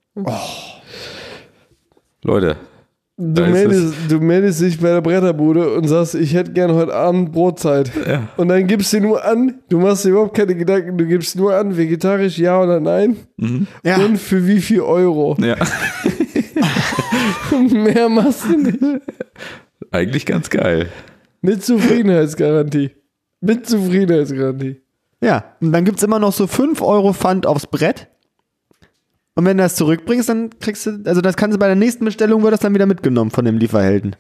Leute. Du Da ist meldest dich bei der Bretterbude und sagst, ich hätte gern heute Abend Brotzeit. Ja. Und dann gibst du nur an, du machst dir überhaupt keine Gedanken, du gibst nur an, vegetarisch ja oder nein. Ja. Und für wie viel Euro. Ja. Mehr machst du nicht. Eigentlich ganz geil. Mit Zufriedenheitsgarantie. Ja, und dann gibt's immer noch so 5 Euro Pfand aufs Brett. Und wenn du das zurückbringst, dann kriegst du, also das kannst du bei der nächsten Bestellung, wird das dann wieder mitgenommen von dem Lieferhelden.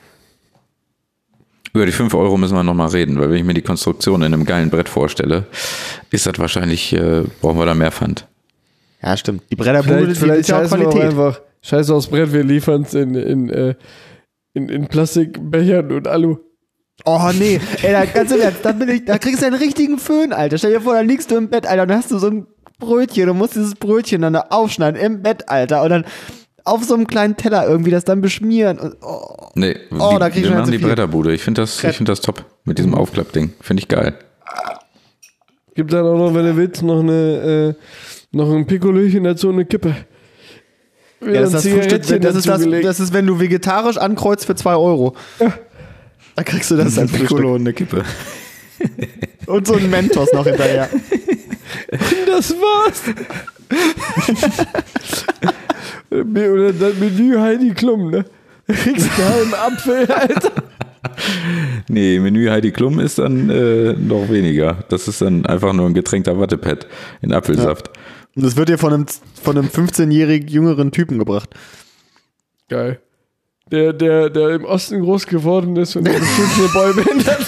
Über die 5 Euro müssen wir nochmal reden, weil wenn ich mir die Konstruktion in einem geilen Brett vorstelle, ist das wahrscheinlich, brauchen wir da mehr Pfand. Ja, stimmt. Die Bretterbude, die Vielleicht ist ja auch scheißen wir auch Qualität. einfach, scheiß aufs Brett, wir liefern es in Plastikbechern und Alu. Oh nee, ey, da, ganz im Ernst, da kriegst du einen richtigen Föhn, Alter. Stell dir vor, da liegst du im Bett, Alter, und dann hast du so ein Brötchen, du musst dieses Brötchen dann da aufschneiden im Bett, Alter, und dann auf so einem kleinen Teller irgendwie das dann beschmieren. Und, Nee, da krieg ich wir schon machen zu die viel. Bretterbude. Ich finde das top mit diesem Aufklappding. Finde ich geil. Gibt dann auch noch, wenn du willst, noch ein Pikolöchen dazu und eine Kippe. ja, das ist das Frühstück, das ist, wenn du vegetarisch ankreuzt für 2 Euro. Ja. Da kriegst du das als Frühstück. und eine Kippe. Und so ein Mentos noch hinterher. Das war's. Oder das Menü Heidi Klum, ne? Du kriegst einen halben Apfel, Alter. Nee, Menü Heidi Klum ist dann noch weniger. Das ist dann einfach nur ein getränkter Wattepad in Apfelsaft. Und das wird dir von einem 15-jährig jüngeren Typen gebracht. Geil. Der im Osten groß geworden ist und der bestimmt eine Boyband hat.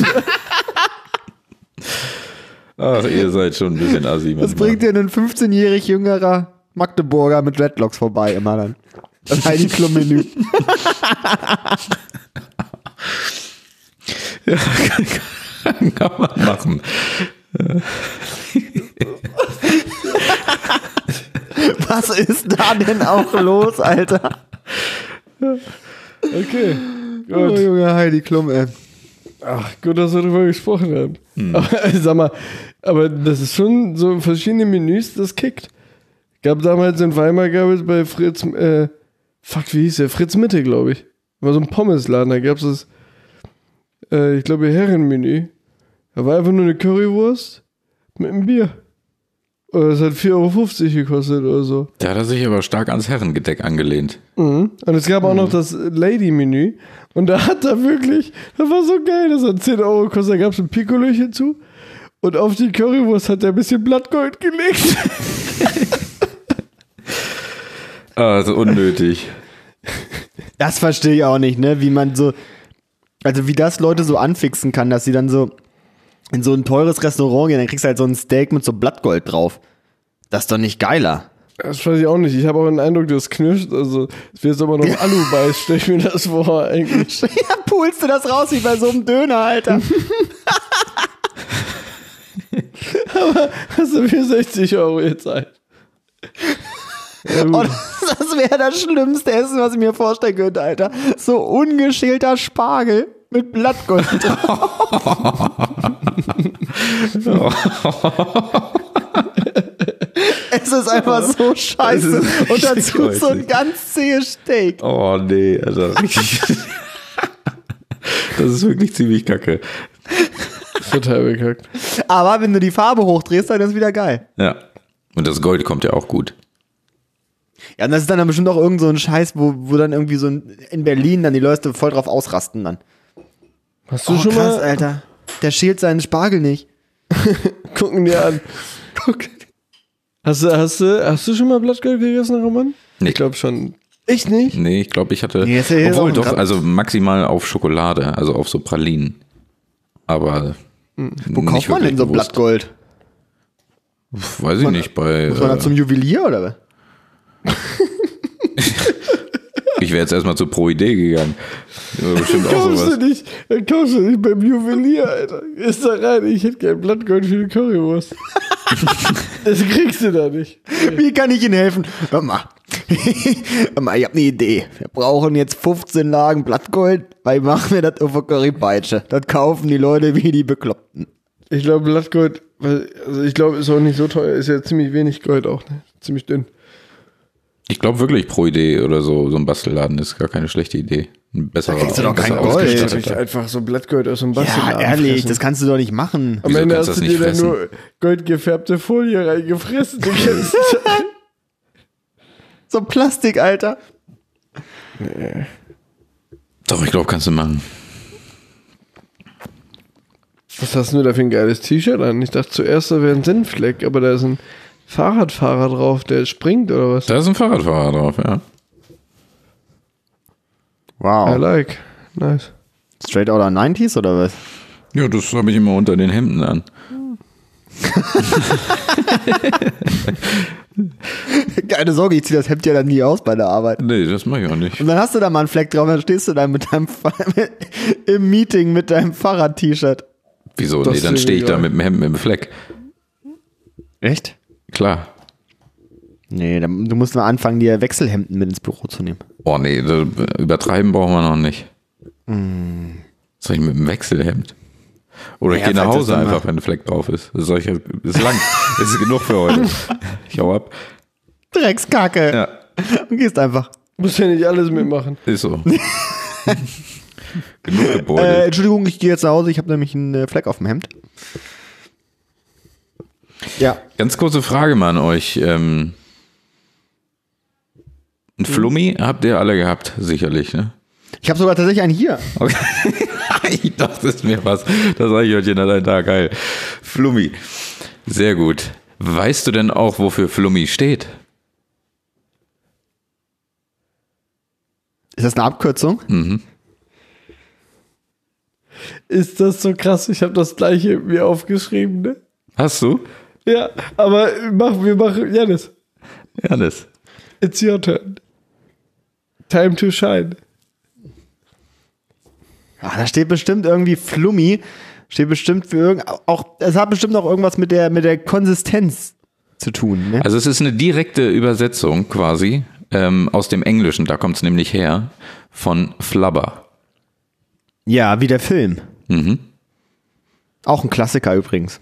Ach, ihr seid schon ein bisschen assi. Das bringt dir ein 15-jährig jüngerer Magdeburger mit Dreadlocks vorbei immer dann. Das Heidi Klum-Menü. Ja, kann man machen. Was ist da denn auch los, Alter? Okay, Oh, gut. Junge, Heidi Klum, ey. Ach, gut, dass wir darüber gesprochen haben. Aber, sag mal, aber das ist schon so verschiedene Menüs, das kickt. Gab damals in Weimar, gab es bei Fritz, wie hieß der? Fritz Mitte, glaube ich. War so ein Pommesladen, da gab es das, ich glaube, Herrenmenü. Da war einfach nur eine Currywurst mit einem Bier. Und das hat 4,50 Euro gekostet oder so. Da hat er sich aber stark ans Herrengedeck angelehnt. Mhm. Und es gab auch noch das Lady-Menü. Und da hat er wirklich, das war so geil, das hat 10 Euro gekostet. Da gab es ein Pikolöchen zu. Und auf die Currywurst hat er ein bisschen Blattgold gelegt. Ah, das ist unnötig. Das verstehe ich auch nicht, ne? Wie man so, also wie das Leute so anfixen kann, dass sie dann so in so ein teures Restaurant gehen, dann kriegst du halt so ein Steak mit so Blattgold drauf. Das ist doch nicht geiler. Das weiß ich auch nicht. Ich habe auch den Eindruck, das knirscht. Also, es wird jetzt aber noch Alu-Beiß, stell ich mir das vor, eigentlich. Ja, pulst du das raus wie bei so einem Döner, Alter. Aber hast du mir 60 Euro gezahlt? Ja, gut. Oh, das wäre das schlimmste Essen, was ich mir vorstellen könnte, Alter. So ungeschälter Spargel mit Blattgold drauf. Es ist einfach so scheiße. ist Und dazu richtig so ein ganz zähes Steak. Oh nee, Alter. Das ist wirklich ziemlich kacke. Total bekackt. Aber wenn du die Farbe hochdrehst, dann ist es wieder geil. Ja. Und das Gold kommt ja auch gut. Ja, und das ist dann bestimmt auch irgend so ein Scheiß, wo dann irgendwie so in Berlin dann die Leute voll drauf ausrasten dann. Hast du Oh, schon krass, mal... Alter. Der schält seinen Spargel nicht. Gucken dir an. Guck. Hast du schon mal Blattgold gegessen, Roman? Nee. Ich glaube schon. Ich nicht? Nee, ich glaube, ich hatte. Nee, ist ja hier obwohl auch doch, ein also maximal auf Schokolade, also auf so Pralinen. Aber. Wo kauft man denn so Blattgold? Weiß ich nicht, bei. Muss man da zum Juwelier oder was? Ich wäre jetzt erstmal zur Pro Idee gegangen. Ja, bestimmt auch sowas. Kaufst du nicht beim Juwelier, Alter. Gehst da rein, ich hätte gern Blattgold für die Currywurst. Das kriegst du da nicht. Wie kann ich Ihnen helfen? Hör mal. Hör mal, ich habe eine Idee. Wir brauchen jetzt 15 Lagen Blattgold, weil machen wir das auf der Currypeitsche. Das kaufen die Leute wie die Bekloppten. Ich glaube, Blattgold, also ich glaube, ist auch nicht so teuer. Ist ja ziemlich wenig Gold auch, ne? Ziemlich dünn. Ich glaube wirklich, Pro Idee oder so ein Bastelladen ist gar keine schlechte Idee. Ein besserer, Da kriegst du doch kein besser Gold. ausgestatteter. Einfach so Blattgold aus dem Ja, Bastelladen ehrlich, fressen. das kannst du doch nicht machen. Am Wieso Ende kannst hast du du das dir nicht dann nur goldgefärbte Folie reingefressen. Du kennst So Plastik, Alter. Doch, ich glaube, kannst du machen. Was hast du da für ein geiles T-Shirt an? Ich dachte zuerst, da wäre ein Senffleck, aber da ist ein Fahrradfahrer drauf, der springt oder was? Da ist ein Fahrradfahrer drauf, ja. Wow. I like. Nice. Straight Outta 90s oder was? Ja, das habe ich immer unter den Hemden an. Keine Sorge, ich zieh das Hemd ja dann nie aus bei der Arbeit. Nee, das mache ich auch nicht. Und dann hast du da mal einen Fleck drauf, dann stehst du da mit deinem im Meeting mit deinem Fahrrad-T-Shirt. Wieso? Das Nee, dann ist stehe ich da egal. mit dem Hemd mit dem Fleck. Echt? Klar. Nee, du musst mal anfangen, dir Wechselhemden mit ins Büro zu nehmen. Oh nee, übertreiben brauchen wir noch nicht. Soll ich mit dem Wechselhemd? Oder ich Ja, gehe nach falls Hause das dann einfach, wenn ein Fleck drauf ist. Das ist lang. Das ist genug für heute. Ich hau ab. Dreckskacke. Ja, Und gehst einfach. Musst ja nicht alles mitmachen. ist so. Genug Gebäude. Entschuldigung, ich gehe jetzt nach Hause, ich habe nämlich einen Fleck auf dem Hemd. Ja. Ganz kurze Frage mal an euch. Ein Flummi habt ihr alle gehabt, sicherlich, ne? Ich habe sogar tatsächlich einen hier. Okay. Ich dachte, es ist mir was. Das Eichhörnchen hat einen Tag, geil. Flummi. Sehr gut. Weißt du denn auch, wofür Flummi steht? Ist das eine Abkürzung? Ist das so krass? Ich habe das gleiche mir aufgeschrieben, ne? Hast du? Ja, aber wir machen Janis. Janis. It's your turn. Time to shine. Ah, da steht bestimmt irgendwie Flummi. Steht bestimmt für es hat bestimmt auch irgendwas mit der Konsistenz zu tun. Ne? Also es ist eine direkte Übersetzung quasi aus dem Englischen, da kommt es nämlich her, von Flubber. Ja, wie der Film. Mhm. Auch ein Klassiker übrigens.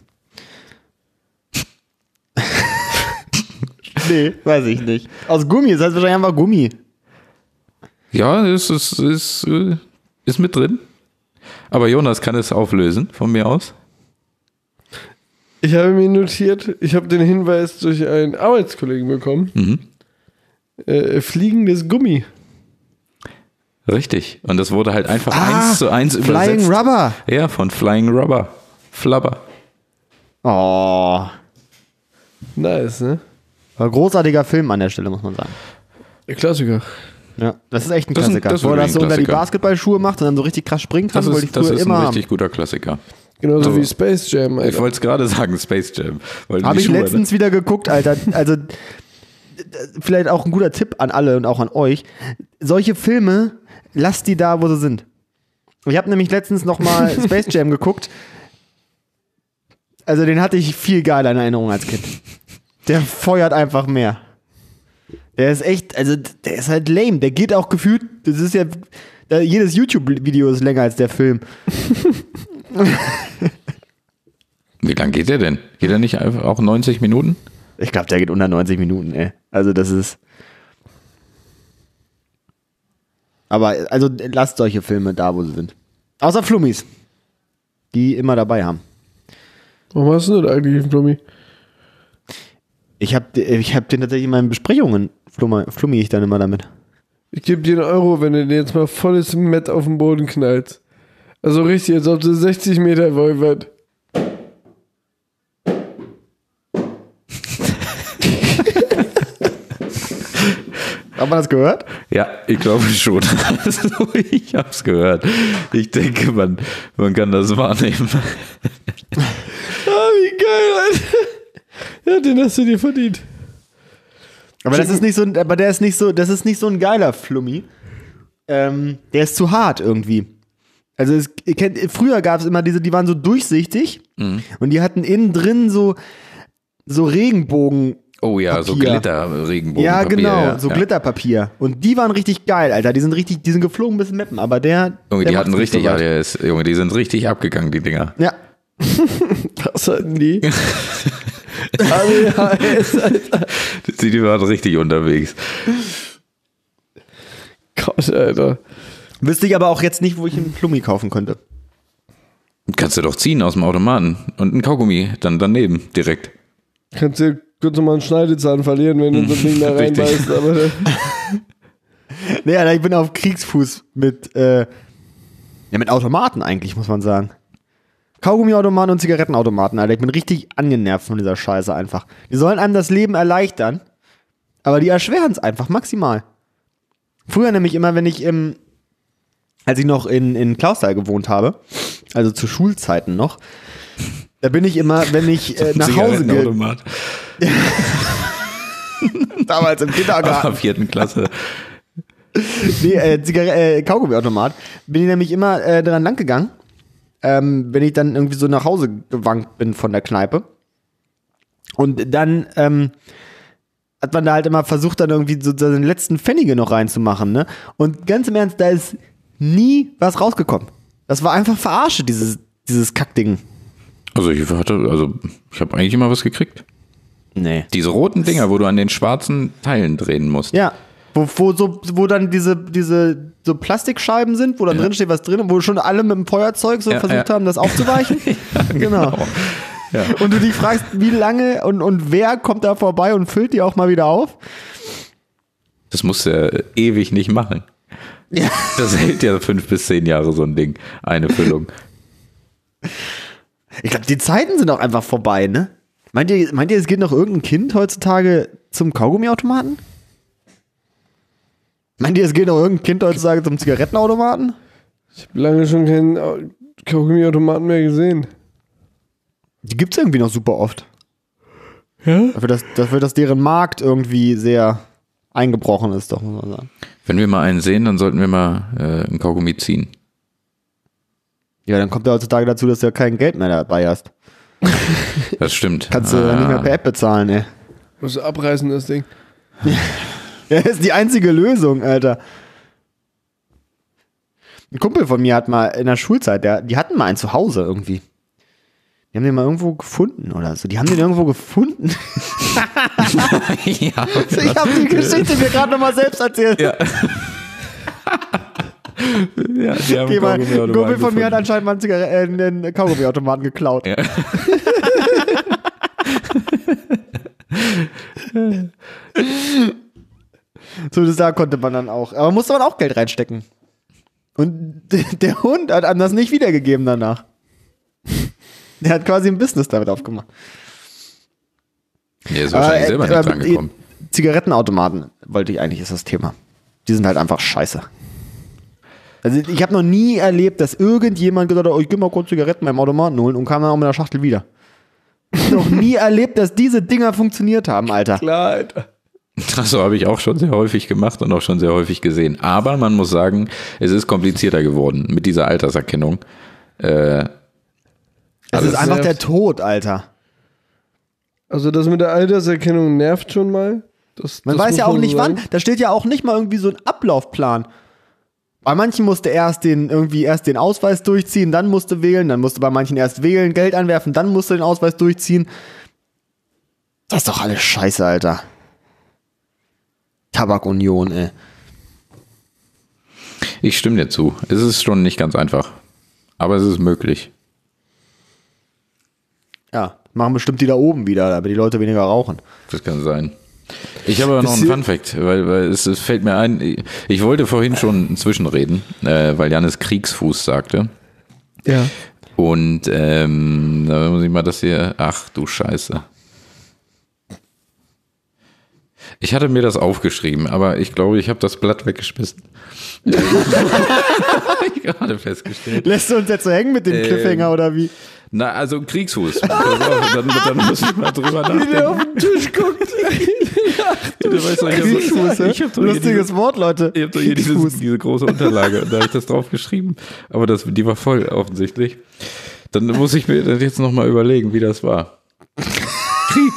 Nee, weiß ich nicht. Aus Gummi, das heißt wahrscheinlich einfach Gummi. Ja, ist mit drin. Aber Jonas kann es auflösen, von mir aus. Ich habe mir notiert, ich habe den Hinweis durch einen Arbeitskollegen bekommen. Fliegendes Gummi. Richtig. Und das wurde halt einfach 1:1 übersetzt. Flying Rubber. Ja, von Flying Rubber. Flubber. Oh. Nice, ne? War großartiger Film an der Stelle, muss man sagen. Klassiker. Ja, das ist echt ein Das ist ein- Klassiker. das ist Wo er wirklich das so ein unter die Klassiker. Basketballschuhe macht und dann so richtig krass springen kann, Das wollte ich ist früher ein immer haben. richtig guter Klassiker. Genauso Also, wie Space Jam, Ich Alter. wollte es gerade sagen, Space Jam. Weil Habe die ich Schuhe- letztens wieder geguckt, Alter. Also, vielleicht auch ein guter Tipp an alle und auch an euch. Solche Filme, lasst die da, wo sie sind. Ich habe nämlich letztens nochmal Space Jam geguckt. Also, den hatte ich viel geiler in Erinnerung als Kind. Der feuert einfach mehr. Der ist echt, also, der ist halt lame. Der geht auch gefühlt, das ist ja, jedes YouTube-Video ist länger als der Film. Wie lang geht der denn? Geht der nicht einfach auch 90 Minuten? Ich glaube, der geht unter 90 Minuten, ey. Also, das ist. Aber, also, lasst solche Filme da, wo sie sind. Außer Flummis. Die immer dabei haben. Warum hast du das eigentlich, Flummi? Ich hab den tatsächlich in meinen Besprechungen, flummi ich dann immer damit. Ich gebe dir €1, wenn du dir jetzt mal volles Mett auf den Boden knallst. Also richtig, als ob du 60 Meter weit wird. Hat man das gehört? Ja, ich glaube schon. Also, ich hab's gehört. Ich denke, man kann das wahrnehmen. Wie geil, Alter. Ja, den hast du dir verdient. Aber das ist nicht so, das ist nicht so ein geiler Flummi. Der ist zu hart irgendwie. Also früher gab es immer diese, die waren so durchsichtig und die hatten innen drin so Regenbogen. Oh ja, so Papier. Glitter-Regenbogen. Ja, genau, ja. so Ja. Glitterpapier. Und die waren richtig geil, Alter. Die sind geflogen bis Meppen, aber der. Junge, der die hatten macht's nicht richtig, so weit. Junge, die sind richtig abgegangen, die Dinger. Ja. Was hatten die? ADHS, Alter. Die waren richtig unterwegs. Gott, Alter. Wüsste ich aber auch jetzt nicht, wo ich einen Flummi kaufen könnte. Kannst du doch ziehen aus dem Automaten und einen Kaugummi dann daneben direkt. Kannst du kurz nochmal einen Schneidezahn verlieren, wenn du so ein Ding da Richtig. reinbeißt. Aber Nee, Alter, ich bin auf Kriegsfuß mit Automaten eigentlich, muss man sagen. Kaugummiautomaten und Zigarettenautomaten, Alter. Ich bin richtig angenervt von dieser Scheiße einfach. Die sollen einem das Leben erleichtern, aber die erschweren es einfach maximal. Früher nämlich immer, als ich noch in Clausthal gewohnt habe, also zu Schulzeiten noch, da bin ich immer, wenn ich nach Hause gehe, Zigarettenautomat. damals im Kindergarten, Ab 4. Klasse. Kaugummiautomat, bin ich nämlich immer dran lang gegangen, wenn ich dann irgendwie so nach Hause gewankt bin von der Kneipe. Und dann hat man da halt immer versucht, dann irgendwie so den letzten Pfennige noch reinzumachen, ne? Und ganz im Ernst, da ist nie was rausgekommen. Das war einfach Verarsche, dieses Kackding. Also ich habe eigentlich immer was gekriegt. Nee. Diese roten Dinger, wo du an den schwarzen Teilen drehen musst. Ja. Wo dann diese so Plastikscheiben sind, wo dann drin steht was drin, wo schon alle mit dem Feuerzeug so versucht haben, das aufzuweichen. Genau. Ja. Und du dich fragst, wie lange und wer kommt da vorbei und füllt die auch mal wieder auf? Das musst du ja ewig nicht machen. Ja. Das hält ja 5 bis 10 Jahre, so ein Ding. Eine Füllung. Ich glaube, die Zeiten sind auch einfach vorbei, ne? Meint ihr, es geht noch irgendein Kind heutzutage zum Kaugummiautomaten? Meint ihr, es geht noch irgendein Kind heutzutage zum Zigarettenautomaten? Ich habe lange schon keinen Kaugummiautomaten mehr gesehen. Die gibt's irgendwie noch super oft. Ja? Dafür, dass deren Markt irgendwie sehr eingebrochen ist, doch, muss man sagen. Wenn wir mal einen sehen, dann sollten wir mal ein Kaugummi ziehen. Ja, dann kommt ja heutzutage dazu, dass du ja kein Geld mehr dabei hast. Das stimmt. Kannst du dann nicht mehr per App bezahlen, ey. Musst du abreißen, das Ding. Ja, das ist die einzige Lösung, Alter. Ein Kumpel von mir hat mal in der Schulzeit, die hatten mal einen zu Hause irgendwie. Die haben den mal irgendwo gefunden oder so. Die haben den irgendwo gefunden. Ja, Ich habe die Geschichte mir gerade nochmal selbst erzählt. ja. Ja, die haben Okay, ein Kaugummiautomaten Kumpel von mir hat gefunden. anscheinend mal einen Kaugummiautomaten geklaut. Ja. So, da konnte man dann auch. Aber musste man auch Geld reinstecken. Und der Hund hat einem das nicht wiedergegeben danach. Der hat quasi ein Business damit aufgemacht. Der ist wahrscheinlich selber nicht drangekommen. Zigarettenautomaten, wollte ich eigentlich, ist das Thema. Die sind halt einfach scheiße. Also ich habe noch nie erlebt, dass irgendjemand gesagt hat, oh, ich geh mal kurz Zigaretten beim Automaten holen und kam dann auch mit der Schachtel wieder. Ich habe noch nie erlebt, dass diese Dinger funktioniert haben, Alter. Klar, Alter. Das habe ich auch schon sehr häufig gemacht und auch schon sehr häufig gesehen. Aber man muss sagen, es ist komplizierter geworden mit dieser Alterserkennung. Das ist einfach nervt. der Tod, Alter. Also das mit der Alterserkennung nervt schon mal. Man weiß ja auch nicht wann. Da steht ja auch nicht mal irgendwie so ein Ablaufplan. Bei manchen musste erst den Ausweis durchziehen, dann musste wählen, dann musste bei manchen erst wählen, Geld einwerfen, dann musste den Ausweis durchziehen. Das ist doch alles scheiße, Alter. Tabakunion, ey. Ich stimme dir zu. Es ist schon nicht ganz einfach. Aber es ist möglich. Ja, machen bestimmt die da oben wieder, damit die Leute weniger rauchen. Das kann sein. Ich habe aber noch einen Funfact, weil es fällt mir ein, ich wollte vorhin schon zwischenreden, weil Jannis Kriegsfuß sagte. Ja. Und da muss ich mal das hier, ach du Scheiße. Ich hatte mir das aufgeschrieben, aber ich glaube, ich habe das Blatt weggeschmissen. Habe ich gerade festgestellt. Lässt du uns jetzt so hängen mit dem Cliffhanger oder wie? Na, also Kriegsfuß. Pass auf, dann muss ich mal drüber nachdenken. Der auf den Tisch guckt. Du weißt doch, ich hab doch hier Lustiges Wort, Leute. Ich habe doch hier diese große Unterlage und da habe ich das drauf geschrieben. Aber die war voll offensichtlich. Dann muss ich mir das jetzt nochmal überlegen, wie das war. Krieg.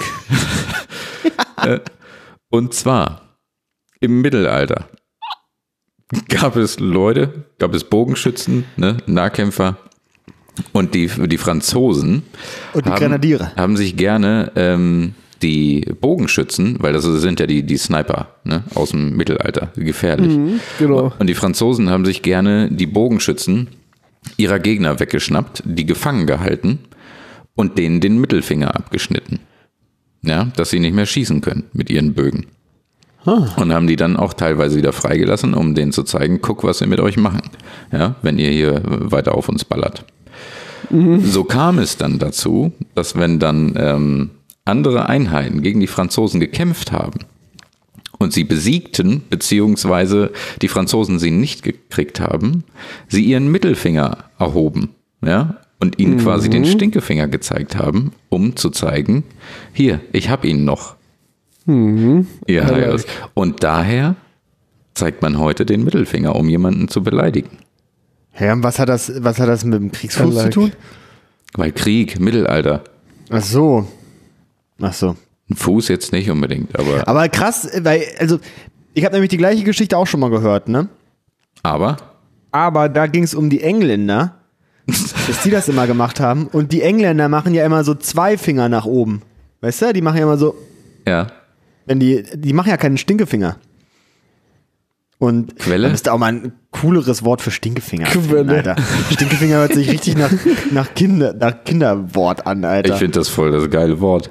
Und zwar im Mittelalter gab es Bogenschützen, ne, Nahkämpfer und die Franzosen Und die Grenadiere. haben sich gerne die Bogenschützen, weil das sind ja die Sniper, ne, aus dem Mittelalter, gefährlich. Genau. Und die Franzosen haben sich gerne die Bogenschützen ihrer Gegner weggeschnappt, die gefangen gehalten und denen den Mittelfinger abgeschnitten. Ja, dass sie nicht mehr schießen können mit ihren Bögen. Und haben die dann auch teilweise wieder freigelassen, um denen zu zeigen, guck, was wir mit euch machen, ja, wenn ihr hier weiter auf uns ballert. So kam es dann dazu, dass wenn dann andere Einheiten gegen die Franzosen gekämpft haben und sie besiegten, beziehungsweise die Franzosen sie nicht gekriegt haben, sie ihren Mittelfinger erhoben, ja, und ihnen quasi den Stinkefinger gezeigt haben, um zu zeigen, hier, ich hab ihn noch. Ja, und daher zeigt man heute den Mittelfinger, um jemanden zu beleidigen. Ja, und was hat das mit dem Kriegsfuß zu tun? Weil Krieg, Mittelalter, Ach so. ein Fuß jetzt nicht unbedingt, Aber krass, weil, also, ich habe nämlich die gleiche Geschichte auch schon mal gehört, ne? aber Aber da ging es um die Engländer, dass die das immer gemacht haben. Und die Engländer machen ja immer so 2 Finger nach oben. Weißt du? Die machen ja immer so, ja, wenn die machen ja keinen Stinkefinger. Und Quelle? da müsste auch mal ein cooleres Wort für Stinkefinger finden, Quelle. Alter. Stinkefinger hört sich richtig nach Kinderwort an, Alter. ich finde das voll das geile Wort.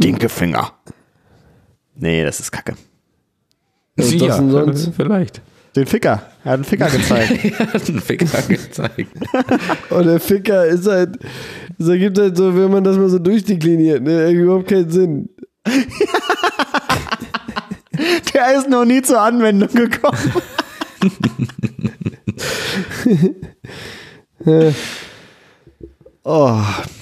Stinkefinger. Nee, das ist Kacke. Was ist das denn sonst? Vielleicht. Den Ficker. Er hat einen Ficker gezeigt. Er hat einen Ficker gezeigt. Und der Ficker ist halt, das ergibt halt so, wenn man das mal so durchdekliniert, ne, ergibt überhaupt keinen Sinn. Der ist noch nie zur Anwendung gekommen. Oh.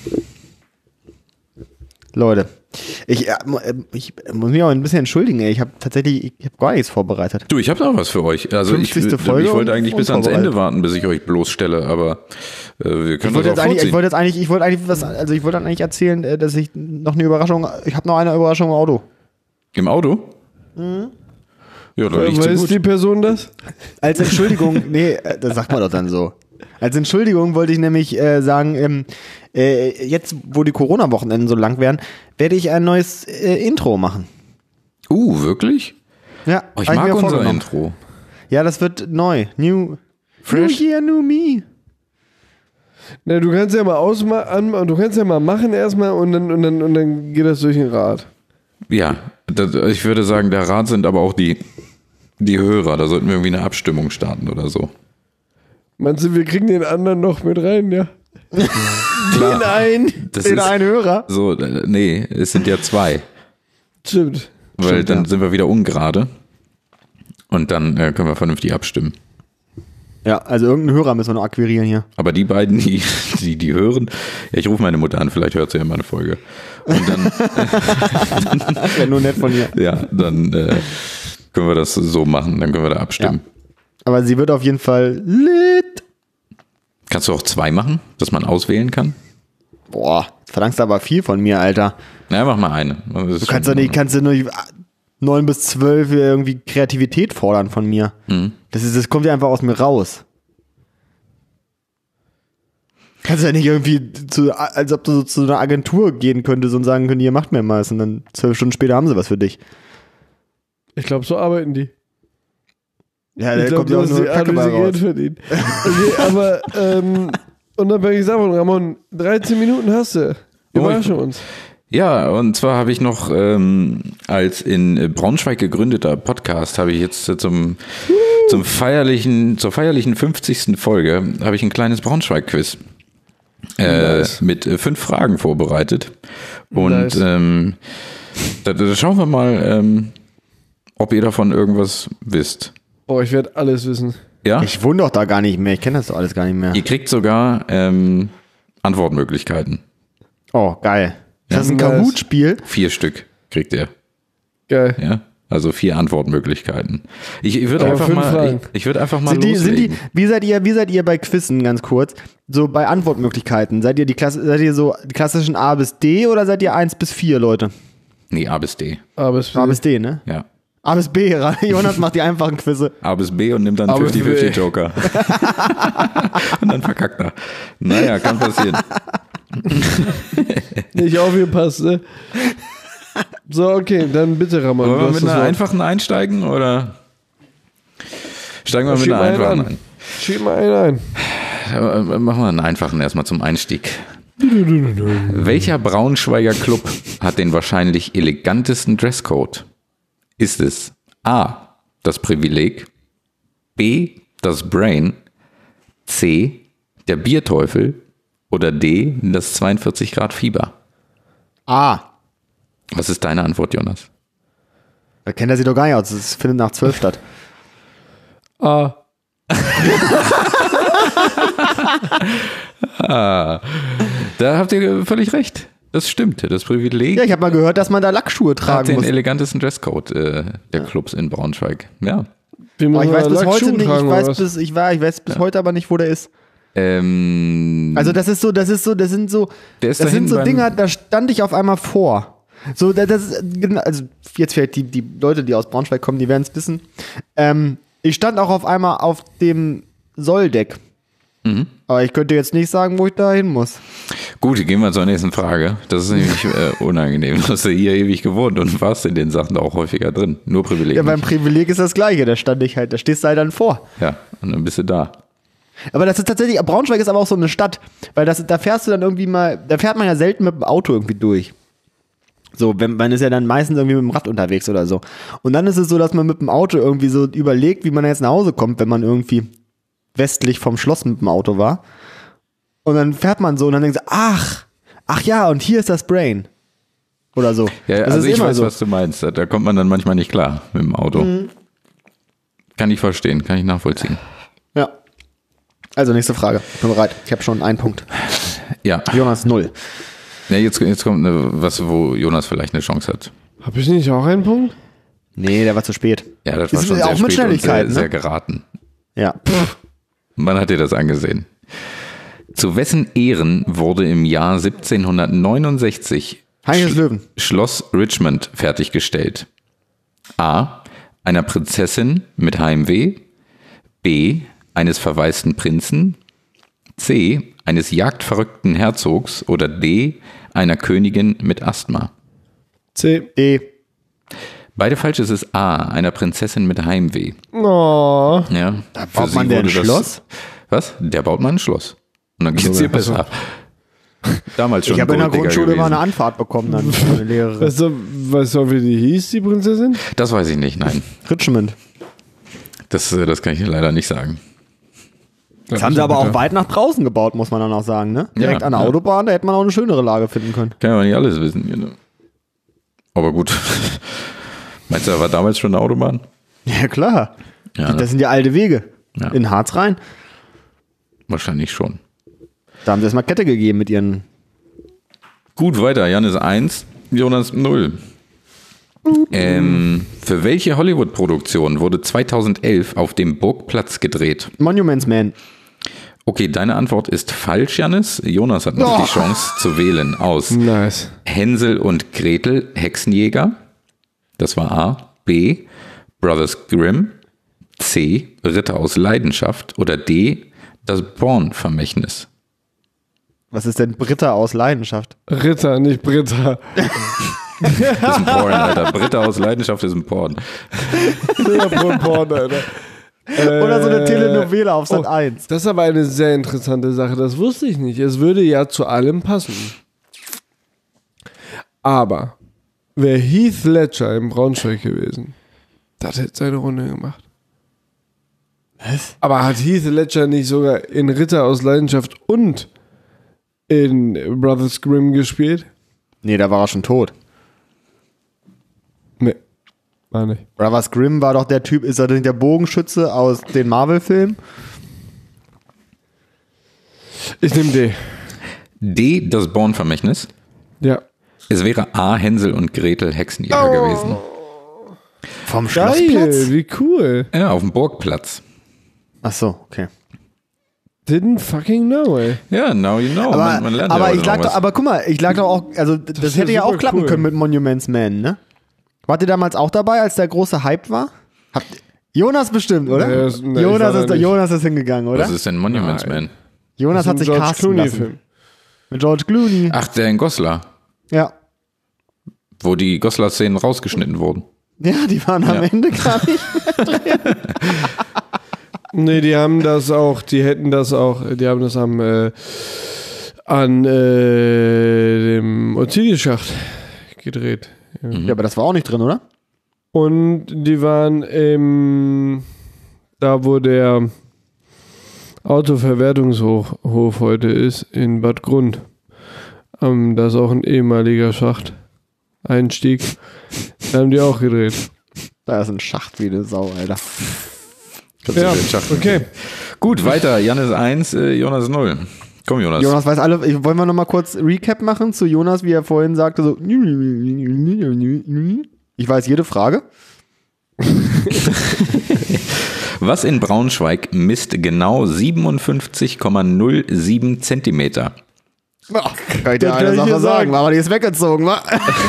Leute, ich muss mich auch ein bisschen entschuldigen, ey. Ich habe gar nichts vorbereitet. Du, ich habe noch was für euch. Also ich 50. Folge wollte eigentlich bis ans unvorbereitet. Ende warten, bis ich euch bloßstelle, aber wir können Ich das auch vorziehen. wollte dann eigentlich erzählen, dass ich noch eine Überraschung, ich habe noch eine Überraschung im Auto. Im Auto? Ja, da liegt sie Weiß gut. die Person das? Als Entschuldigung, nee, das sagt man doch dann so. Als Entschuldigung wollte ich nämlich sagen, jetzt, wo die Corona-Wochenenden so lang werden, werde ich ein neues Intro machen. Wirklich? Ja, Oh, ich hab mag mir unser vorgenommen. Intro. Ja, das wird neu. Fresh. New Year, New Me. Na, du kannst ja mal du kannst ja mal machen erstmal und dann geht das durch den Rat. Ja, ich würde sagen, der Rat sind aber auch die Hörer. Da sollten wir irgendwie eine Abstimmung starten oder so. Meinst du, wir kriegen den anderen noch mit rein, ja? Klar. Das Den ist einen Hörer. so, nee, es sind ja 2. Stimmt. Weil dann ja. sind wir wieder ungerade. Und dann können wir vernünftig abstimmen. Ja, also irgendeinen Hörer müssen wir noch akquirieren hier. Aber die beiden, die hören, ja, ich rufe meine Mutter an, vielleicht hört sie ja mal eine Folge. Und dann, Das wäre nur nett von ihr. ja, dann können wir das so machen, dann können wir da abstimmen. Aber sie wird auf jeden Fall lit. Kannst du auch 2 machen, dass man auswählen kann? Boah, jetzt verlangst du aber viel von mir, Alter. Na, mach mal eine. Du kannst doch nicht, nur 9 bis 12 irgendwie Kreativität fordern von mir. Das kommt ja einfach aus mir raus. Kannst ja nicht irgendwie, als ob du so zu einer Agentur gehen könntest und sagen könntest, ihr macht mir mal was und dann 12 Stunden später haben sie was für dich. Ich glaube, so arbeiten die. Ja, Ich da kommt ja auch nur Kacke bei raus. Geld verdienen. Okay, aber unabhängig davon, Ramon, 13 Minuten hast du. Überrasche uns. Ja, und zwar habe ich noch als in Braunschweig gegründeter Podcast, habe ich jetzt zur feierlichen 50. Folge, habe ich ein kleines Braunschweig-Quiz Nice. mit 5 Fragen vorbereitet. Und Nice. da schauen wir mal, ob ihr davon irgendwas wisst. Oh, ich werde alles wissen. Ja? Ich wohne doch da gar nicht mehr, ich kenne das doch alles gar nicht mehr. Ihr kriegt sogar Antwortmöglichkeiten. Oh, geil. Ist das ein Nice. Kahoot-Spiel? 4 Stück kriegt ihr. Geil. Ja? Also 4 Antwortmöglichkeiten. Ich würde Aber einfach 5 mal, Fragen. ich würde einfach mal Sind die, loslegen. wie seid ihr bei Quizzen, ganz kurz? So bei Antwortmöglichkeiten. Seid ihr so die klassischen A bis D oder seid ihr 1 bis 4 Leute? Nee, A bis D. Aber es A bis D, ne? Ja. A bis B, Jonas macht die einfachen Quizze. A bis B und nimmt dann A bis 50-50 B. Joker. Und dann verkackt er. Naja, kann passieren. nicht aufgepasst, ne? So, okay, dann bitte, Ramon. Wollen du wir hast mit das einer Wort. einfachen einsteigen oder steigen wir mit Schieb einer mal einen einfachen an. ein? Schieb mal einen ein. Machen wir einen einfachen erstmal zum Einstieg. Welcher Braunschweiger Club hat den wahrscheinlich elegantesten Dresscode? Ist es A, das Privileg, B, das Brain, C, der Bierteufel oder D, das 42 Grad Fieber? A. Was ist deine Antwort, Jonas? Da kennt er sich doch gar nicht aus. Das findet nach 12 statt. Ah. Da habt ihr völlig recht. Das stimmt. Das Privileg Ja, ich habe mal gehört, dass man da Lackschuhe hat tragen den muss. elegantesten Dresscode der Clubs in Braunschweig. Ja. Aber ich weiß bis heute nicht, Tragen, ich weiß bis heute aber nicht, wo der ist. Also das sind so Der ist da das sind hinten so beim- Dinger, da stand ich auf einmal vor. So, also jetzt vielleicht die Leute, die aus Braunschweig kommen, die werden es wissen. Ich stand auch auf einmal auf dem Solldeck. Aber ich könnte jetzt nicht sagen, wo ich da hin muss. Gut, gehen wir zur nächsten Frage. Das ist nämlich unangenehm. Du hast ja hier ewig gewohnt und warst in den Sachen auch häufiger drin. Nur Privileg. Ja, beim nicht. Privileg ist das Gleiche. Da stehst du halt dann vor. Ja, und dann bist du da. Aber das ist tatsächlich, Braunschweig ist aber auch so eine Stadt, weil da fährst du dann irgendwie mal, da fährt man ja selten mit dem Auto irgendwie durch. So, man ist ja dann meistens irgendwie mit dem Rad unterwegs oder so. Und dann ist es so, dass man mit dem Auto irgendwie so überlegt, wie man jetzt nach Hause kommt, wenn man irgendwie westlich vom Schloss mit dem Auto war. Und dann fährt man so und dann denkt man, ach ja, und hier ist das Brain. Oder so. Ja, das also ist ich immer weiß, so. was du meinst. Da kommt man dann manchmal nicht klar mit dem Auto. Kann ich verstehen, kann ich nachvollziehen. Ja. Also nächste Frage. Ich bin bereit. Ich habe schon einen Punkt. Ja, Jonas 0. ja jetzt kommt was, wo Jonas vielleicht eine Chance hat. Habe ich nicht auch einen Punkt? Nee, der war zu spät. Ja, das war Ist schon auch sehr mit spät und Schnelligkeit, sehr, ne? sehr geraten. Ja. Man hat dir das angesehen. Zu wessen Ehren wurde im Jahr 1769 Heinrich des Löwen. Schloss Richmond fertiggestellt? A. Einer Prinzessin mit Heimweh. B. Eines verwaisten Prinzen. C. Eines jagdverrückten Herzogs. Oder D. Einer Königin mit Asthma. C. D. Beide falsch, es ist A. Einer Prinzessin mit Heimweh. Oh. Ja, Da baut man denn ein Schloss? Was? Der baut mal ein Schloss. Und dann geht's dir besser. Damals schon. Ich habe in der Golddigger Grundschule mal gewesen. eine Anfahrt bekommen dann von der Lehrerin. Weißt du, wie die hieß, die Prinzessin? Das weiß ich nicht, nein. Richmond. Das kann ich leider nicht sagen. Das haben sie aber auch weit nach draußen gebaut, muss man dann auch sagen, ne? Direkt Ja, an der ja. Autobahn, da hätte man auch eine schönere Lage finden können. Kann ja nicht alles wissen. Genau. Aber gut. Meinst du, da war damals schon eine Autobahn? Ja, klar. Ja, ne? Das sind ja alte Wege. Ja. In Harz rein. Wahrscheinlich schon. Da haben sie erstmal Kette gegeben mit ihren. Gut, weiter. Janis 1, Jonas 0. Für welche Hollywood-Produktion wurde 2011 auf dem Burgplatz gedreht? Monuments Man. Okay, deine Antwort ist falsch, Janis. Jonas hat noch die Chance zu wählen aus Nice. Hänsel und Gretel, Hexenjäger. Das war A. B. Brothers Grimm. C. Ritter aus Leidenschaft. Oder D. Das Born-Vermächtnis. Was ist denn Britta aus Leidenschaft? Ritter, nicht Britta. Das ist ein Porn, Alter. Ritter aus Leidenschaft ist ein Porn. Porn, Alter. Oder so eine Telenovela auf Sat 1. Das ist aber eine sehr interessante Sache. Das wusste ich nicht. Es würde ja zu allem passen. Aber wäre Heath Ledger im Braunschweig gewesen, das hätte seine Runde gemacht. Was? Aber hat Heath Ledger nicht sogar in Ritter aus Leidenschaft und in Brothers Grimm gespielt? Nee, da war er schon tot. Nee, war nicht. Brothers Grimm war doch der Typ, ist er denn der Bogenschütze aus den Marvel-Filmen? Ich nehme D. D. Das Born-Vermächtnis. Ja. Es wäre A. Hänsel und Gretel, Hexenjäger gewesen. Vom Geil, Schlossplatz? wie cool. Ja, auf dem Burgplatz. Ach so, okay. Didn't fucking know, ey. Ja, now you know. Aber, man lernt aber, ja ich heute lag noch doch, was. aber guck mal, ich lag doch auch, also das ist hätte ja ja auch super klappen cool. können mit Monuments Man, ne? Wart ihr damals auch dabei, als der große Hype war? Jonas bestimmt, oder? Nee, ich war da nicht. Jonas ist hingegangen, oder? Was ist denn Monuments Nein. Man? Jonas hat Das sich ist ein George casten Clooney-Film. lassen. Mit George Clooney. Ach, der in Goslar, Ja. wo die Goslar-Szenen rausgeschnitten wurden. Ja, die waren am Ja. Ende gar nicht. Nee, die haben das auch, die haben das an dem Ottilie-Schacht gedreht. Ja, aber das war auch nicht drin, oder? Und die waren da wo der Autoverwertungshof heute ist, in Bad Grund. Da ist auch ein ehemaliger Schacht. Einstieg. Da haben die auch gedreht. Da ist ein Schacht wie eine Sau, Alter. Kannst du Ja, den Schacht- okay. Gut, weiter. Janis 1, Jonas 0. Komm, Jonas. Jonas weiß alle. Wollen wir nochmal kurz Recap machen zu Jonas, wie er vorhin sagte, so. Ich weiß jede Frage. Was in Braunschweig misst genau 57,07 Zentimeter? Ach, kann ich dir Das eine kann ich Sache dir sagen, sagen. war die ist weggezogen, wa?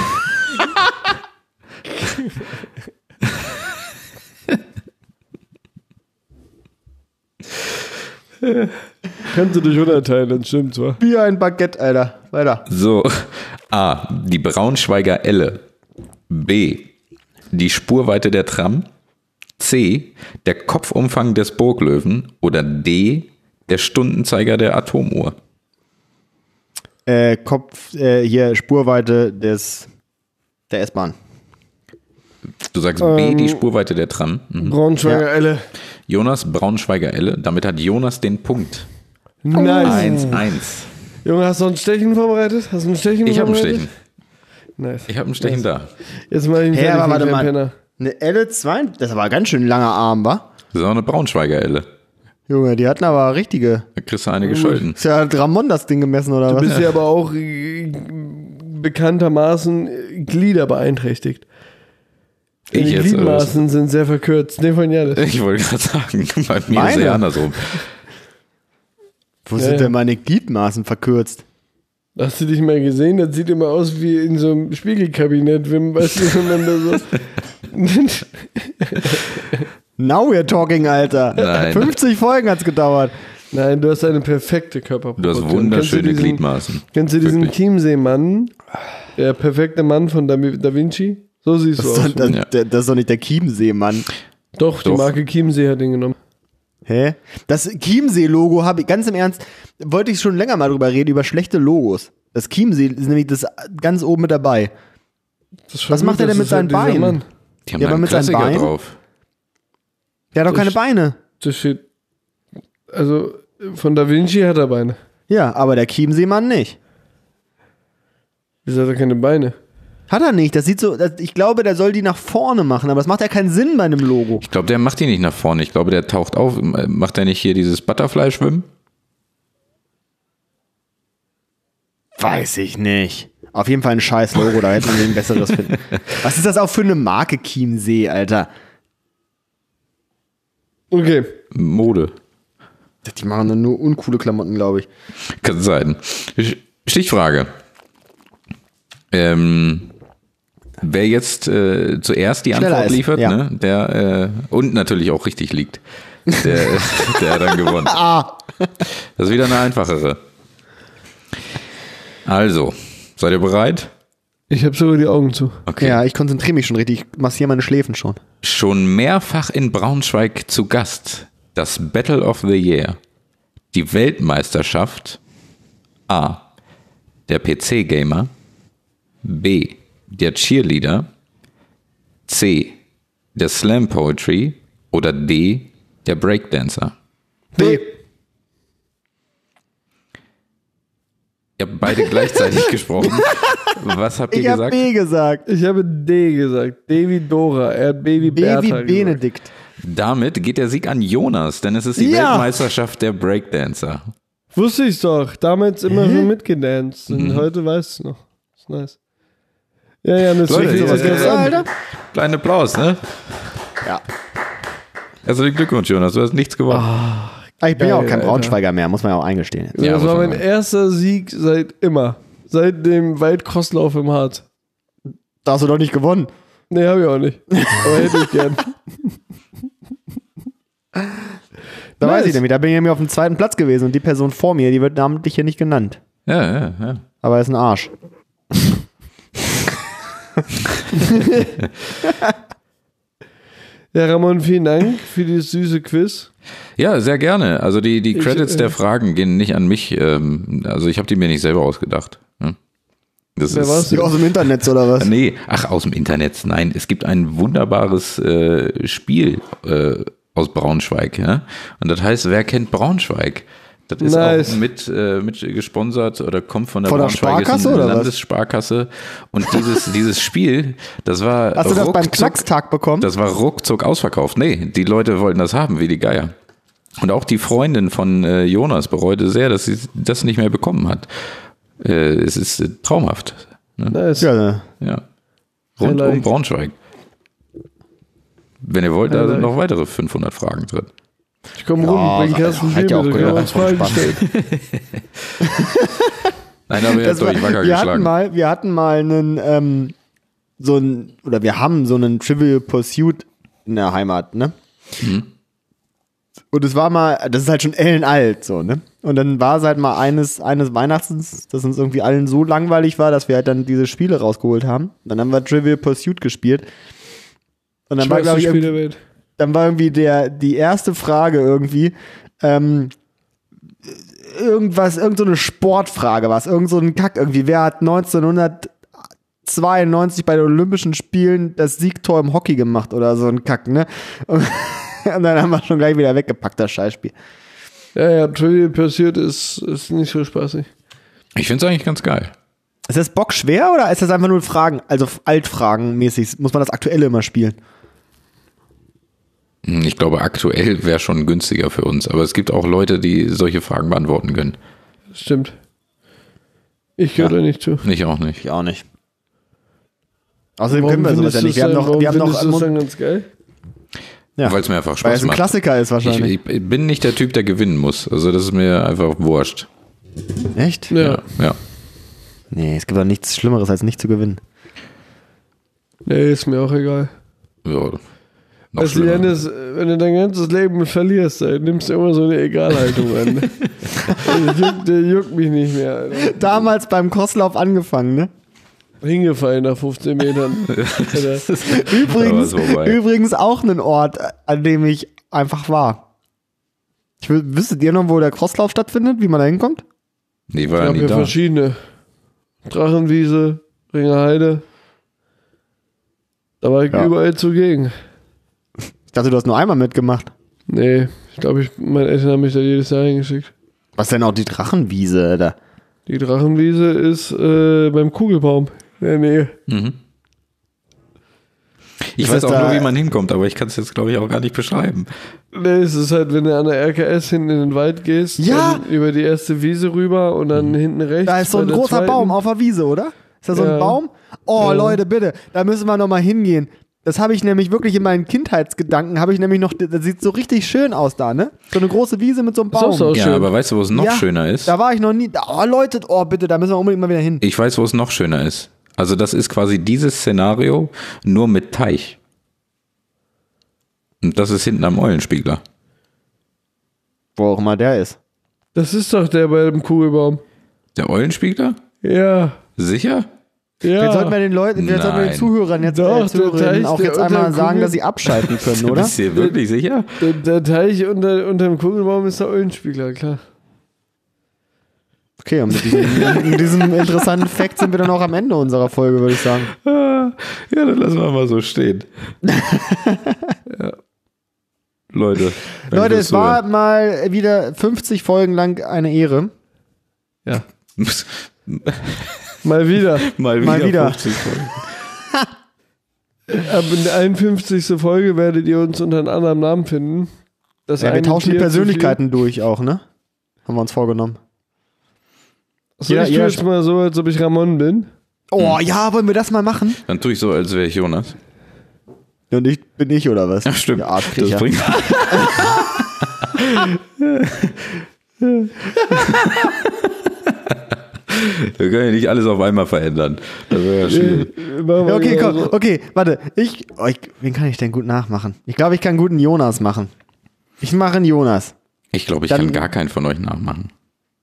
Kannst du durch 100 teilen, dann stimmt's, wa? Wie ein Baguette, Alter. Weiter. So, A. Die Braunschweiger Elle. B. Die Spurweite der Tram. C. Der Kopfumfang des Burglöwen. Oder D. Der Stundenzeiger der Atomuhr. Hier Spurweite des Der S-Bahn. Du sagst B, die Spurweite der Tram. Braunschweiger Ja. Elle. Jonas, Braunschweiger Elle. Damit hat Jonas den Punkt. Nice. 1-1. Junge, hast du noch ein Stechen vorbereitet? Ich habe ein Stechen. Nice. Ich habe ein Stechen da. Jetzt mal ihn Hä, fertig, aber warte den mal. Penner. Eine L2, das war ein ganz schön langer Arm, wa? Das ist auch eine Braunschweiger Elle. Junge, die hatten aber richtige. Da kriegst du eine gescholten. Ist ja Ramon das Ding gemessen, oder Du was? bist ja aber auch bekanntermaßen Glieder beeinträchtigt. Ich Die jetzt, oder was? Gliedmaßen sind sehr verkürzt. Nee, von Janis. Ich wollte gerade sagen, bei mir Meine? ist ja andersrum. Wo sind denn meine Gliedmaßen verkürzt? Hast du dich mal gesehen? Das sieht immer aus wie in so einem Spiegelkabinett. Weißt du, wenn man da so... Now we're talking, Alter. Nein. 50 Folgen hat's gedauert. Nein, du hast eine perfekte Körperproportion. Du hast wunderschöne Kennst du diesen- Gliedmaßen. Kennst du diesen Wirklich. Chiemsee-Mann? Der perfekte Mann von Da Vinci? So siehst Das du ist, aus. doch, das, Ja. das ist doch nicht der Chiemsee, Mann. Doch, die Doch. Marke Chiemsee hat ihn genommen. Hä? Das Chiemsee-Logo habe ich, ganz im Ernst, wollte ich schon länger mal drüber reden, über schlechte Logos. Das Chiemsee ist nämlich das ganz oben mit dabei. Das ist Was schon macht gut, er denn das mit ist halt seinen dieser Beinen? Mann. Die haben Ja, da aber einen mit seinen Klassiker Beinen? drauf. Der hat doch Das keine st- Beine. Das steht. Also, von Da Vinci hat er Beine. Ja, aber der Chiemsee-Mann nicht. Wieso hat er keine Beine? Hat er nicht. Das sieht so, ich glaube, der soll die nach vorne machen, aber das macht ja keinen Sinn bei einem Logo. Ich glaube, der macht die nicht nach vorne. Ich glaube, der taucht auf. Macht er nicht hier dieses Butterfly-Schwimmen? Weiß ich nicht. Auf jeden Fall ein scheiß Logo, da hätte man ein besseres finden. Was ist das auch für eine Marke Chiemsee, Alter? Okay. Mode. Die machen dann nur uncoole Klamotten, glaube ich. Kann sein. Stichfrage. Wer jetzt zuerst die Schneller Antwort ist, liefert, ja. ne, der und natürlich auch richtig liegt, der hat dann gewonnen. Das ist wieder eine einfachere. Also, seid ihr bereit? Ich habe sogar die Augen zu. Okay. Ja, ich konzentriere mich schon richtig. Ich massiere meine Schläfen schon. Schon mehrfach in Braunschweig zu Gast. Das Battle of the Year. Die Weltmeisterschaft. A. Der PC-Gamer. B. Der Cheerleader. C. Der Slam Poetry. Oder D. Der Breakdancer. B. Ihr habt beide gleichzeitig gesprochen. Was habt ihr Ich habe gesagt? B gesagt. Ich habe D gesagt. D wie Dora. Er hat Baby B Bertha wie gesagt. Benedikt. Damit geht der Sieg an Jonas, denn es ist die Ja. Weltmeisterschaft der Breakdancer. Wusste ich doch. Damals immer so mitgedanced. Und heute weißt du noch. Ist nice. Ja, ja, das Leute, ist sowas gibt's ganz auch. anders. Kleinen Applaus, ne? Ja. Herzlichen Glückwunsch, Jonas. Du hast nichts gewonnen. Ich bin ja auch Geil, kein Alter. Braunschweiger mehr, muss man ja auch eingestehen. Jetzt. Ja, Das muss war man mein sagen. erster Sieg seit immer. Seit dem Waldcrosslauf im Harz. Da hast du doch nicht gewonnen. Nee, hab ich auch nicht. Aber hätte ich gern. Da Nice. weiß ich nämlich, da bin ich nämlich auf dem zweiten Platz gewesen und die Person vor mir, die wird namentlich hier nicht genannt. Ja. Aber er ist ein Arsch. Ja, Ramon, vielen Dank für dieses süße Quiz. Ja, sehr gerne. Also die Credits der Fragen gehen nicht an mich. Also ich habe die mir nicht selber ausgedacht. Ne? Das Wer war's? Die aus dem Internet oder was? Nee, aus dem Internet. Nein, es gibt ein wunderbares Spiel aus Braunschweig. Ja? Und das heißt, wer kennt Braunschweig? Das ist Nice. auch mit gesponsert oder kommt von der Von der Braunschweigischen Sparkasse oder was? Landessparkasse. Und dieses Spiel, das war Hast du das beim ruckzuck- Knackstag bekommen? Das war ruckzuck ausverkauft. Nee, die Leute wollten das haben, wie die Geier. Und auch die Freundin von Jonas bereute sehr, dass sie das nicht mehr bekommen hat. Es ist traumhaft. Ne? Nice. Ja, ne. Ja. Rund I like. um Braunschweig. Wenn ihr wollt, da I sind like. noch weitere 500 Fragen drin. Ich komme rum, bring Kersten hat Bier ja auch mit, gehört, können wir uns voll Fragen spannend. stellen. Nein, aber ihr habt euch wacker geschlagen. wir hatten mal einen, wir haben so einen Trivial Pursuit in der Heimat, ne? Und es war mal, das ist halt schon ellenalt, so, ne? Und dann war es halt mal eines Weihnachtens, dass uns irgendwie allen so langweilig war, dass wir halt dann diese Spiele rausgeholt haben. Dann haben wir Trivial Pursuit gespielt. Und dann war, glaube ich, Spiel der Welt. dann war irgendwie die erste Frage irgendwie, irgend so eine Sportfrage war es, irgend so ein Kack irgendwie. Wer hat 1992 92 bei den Olympischen Spielen das Siegtor im Hockey gemacht oder so ein Kack, ne? Und dann haben wir schon gleich wieder weggepackt, das Scheißspiel. Ja, Trivia passiert ist nicht so spaßig. Ich finde es eigentlich ganz geil. Ist das Bock schwer oder ist das einfach nur Fragen, also Altfragen-mäßig? Muss man das Aktuelle immer spielen? Ich glaube, aktuell wäre schon günstiger für uns. Aber es gibt auch Leute, die solche Fragen beantworten können. Stimmt. Ich gehöre da nicht zu. Ich auch nicht. Ich auch nicht. Außerdem können wir sowas ja nicht. Wir haben noch das dann ganz geil? ja. Weil es mir einfach Weil Spaß es ein macht. Klassiker ist wahrscheinlich. Ich bin nicht der Typ, der gewinnen muss. Also das ist mir einfach wurscht. Echt? Ja. Ja. Nee, es gibt doch nichts Schlimmeres, als nicht zu gewinnen. Nee, ist mir auch egal. Ja. Noch Weißt du, schlimmer. Janis, wenn du dein ganzes Leben verlierst, dann nimmst du immer so eine Egalhaltung an. Der juckt mich nicht mehr, Alter. Damals beim Crosslauf angefangen, ne? Hingefallen nach 15 Metern. Alter. Übrigens auch ein Ort, an dem ich einfach war. Wüsstet ihr noch, wo der Crosslauf stattfindet, wie man da hinkommt? Nee, Ich war ja habe nie hier da. verschiedene. Drachenwiese, Ringerheide. Da war ich Ja. überall zugegen. Ich dachte, du hast nur einmal mitgemacht. Nee, ich glaube, meine Eltern haben mich da jedes Jahr hingeschickt. Was denn auch die Drachenwiese, da? Die Drachenwiese ist beim Kugelbaum in der Nähe. Ich Ist weiß das auch da- nur, wie man hinkommt, aber ich kann es jetzt, glaube ich, auch gar nicht beschreiben. Nee, es ist halt, wenn du an der RKS hinten in den Wald gehst, Ja. dann über die erste Wiese rüber und dann hinten rechts. Da ist so bei ein der großer zweiten. Baum auf der Wiese, oder? Ist da so Ja. ein Baum? Oh, Ja. Leute, bitte, da müssen wir noch mal hingehen. Das habe ich nämlich wirklich in meinen Kindheitsgedanken, habe ich nämlich noch, das sieht so richtig schön aus da, ne? So eine große Wiese mit so einem Ist auch Baum. so. Ja, schön. aber weißt du, wo es noch Ja, schöner ist? Da war ich noch nie. Oh, Leute, oh, bitte, da müssen wir unbedingt mal wieder hin. Ich weiß, wo es noch schöner ist. Also das ist quasi dieses Szenario, nur mit Teich. Und das ist hinten am Eulenspiegler. Wo auch immer der ist. Das ist doch der bei dem Kugelbaum. Der Eulenspiegler? Ja. Sicher? Ja. Jetzt sollten wir den Leuten, jetzt sollten wir den Nein. Zuhörern jetzt Doch, der Zuhörerinnen Teich, auch der jetzt unter einmal dem sagen, Kugel- dass sie abschalten können, oder? Bist du dir wirklich sicher? Der Teich unter dem Kugelbaum ist der Eulenspiegler, klar. Okay, und mit diesem interessanten Fact sind wir dann auch am Ende unserer Folge, würde ich sagen. Ja, dann lassen wir mal so stehen. Ja. Leute, danke Leute, fürs es war Zuhören. mal wieder 50 Folgen lang eine Ehre. Ja. Mal wieder. Mal wieder. 50 Folgen. Ab in der 51. Folge werdet ihr uns unter einem anderen Namen finden. Das Ja, wir eine tauschen die Tier zu Persönlichkeiten durch auch, ne? Haben wir uns vorgenommen. viel. So, Jeder- ich tue jeder- jetzt mal so, als ob ich Ramon bin. Oh ja, wollen wir das mal machen? Dann tue ich so, als wäre ich Jonas. Und ich bin ich oder was? Ja, stimmt. Der Arschkriecher. Das bringt. Wir können ja nicht alles auf einmal verändern. Das wäre ja schwierig. Ja, okay, komm, okay, warte. Wen kann ich denn gut nachmachen? Ich glaube, ich kann guten Jonas machen. Ich mache einen Jonas. Ich glaube, ich Dann- kann gar keinen von euch nachmachen.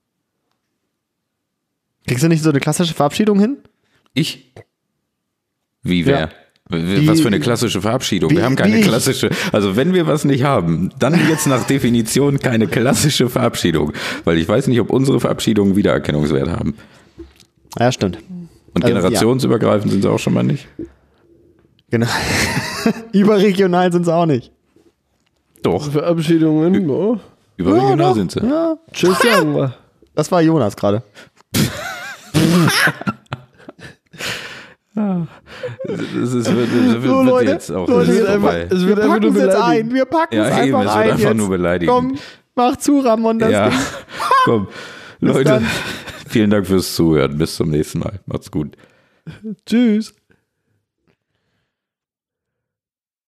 Kriegst du nicht so eine klassische Verabschiedung hin? Ich? Wie wer? Ja. Was für eine klassische Verabschiedung? wie- Wir haben keine wie ich. klassische. Also wenn wir was nicht haben, dann jetzt nach Definition keine klassische Verabschiedung. Weil ich weiß nicht, ob unsere Verabschiedungen Wiedererkennungswert haben. Ja, stimmt. Und Also, generationsübergreifend sind sie auch schon mal nicht. Genau. Überregional sind sie auch nicht. Doch, Verabschiedungen. Oh. überregional doch. sind sie. Ja, Tschüss sagen wir. das war Jonas gerade. Wird Leute, jetzt auch Leute, das ist jetzt vorbei. Es Wir wird einfach packen nur es jetzt beleidigen. ein. Wir packen Ja, es eben, einfach es wird ein. einfach jetzt. nur beleidigen. Komm, mach zu, Ramon, das Ja, Ding. komm. Leute, dann. vielen Dank fürs Zuhören. Bis zum nächsten Mal. Macht's gut. Tschüss.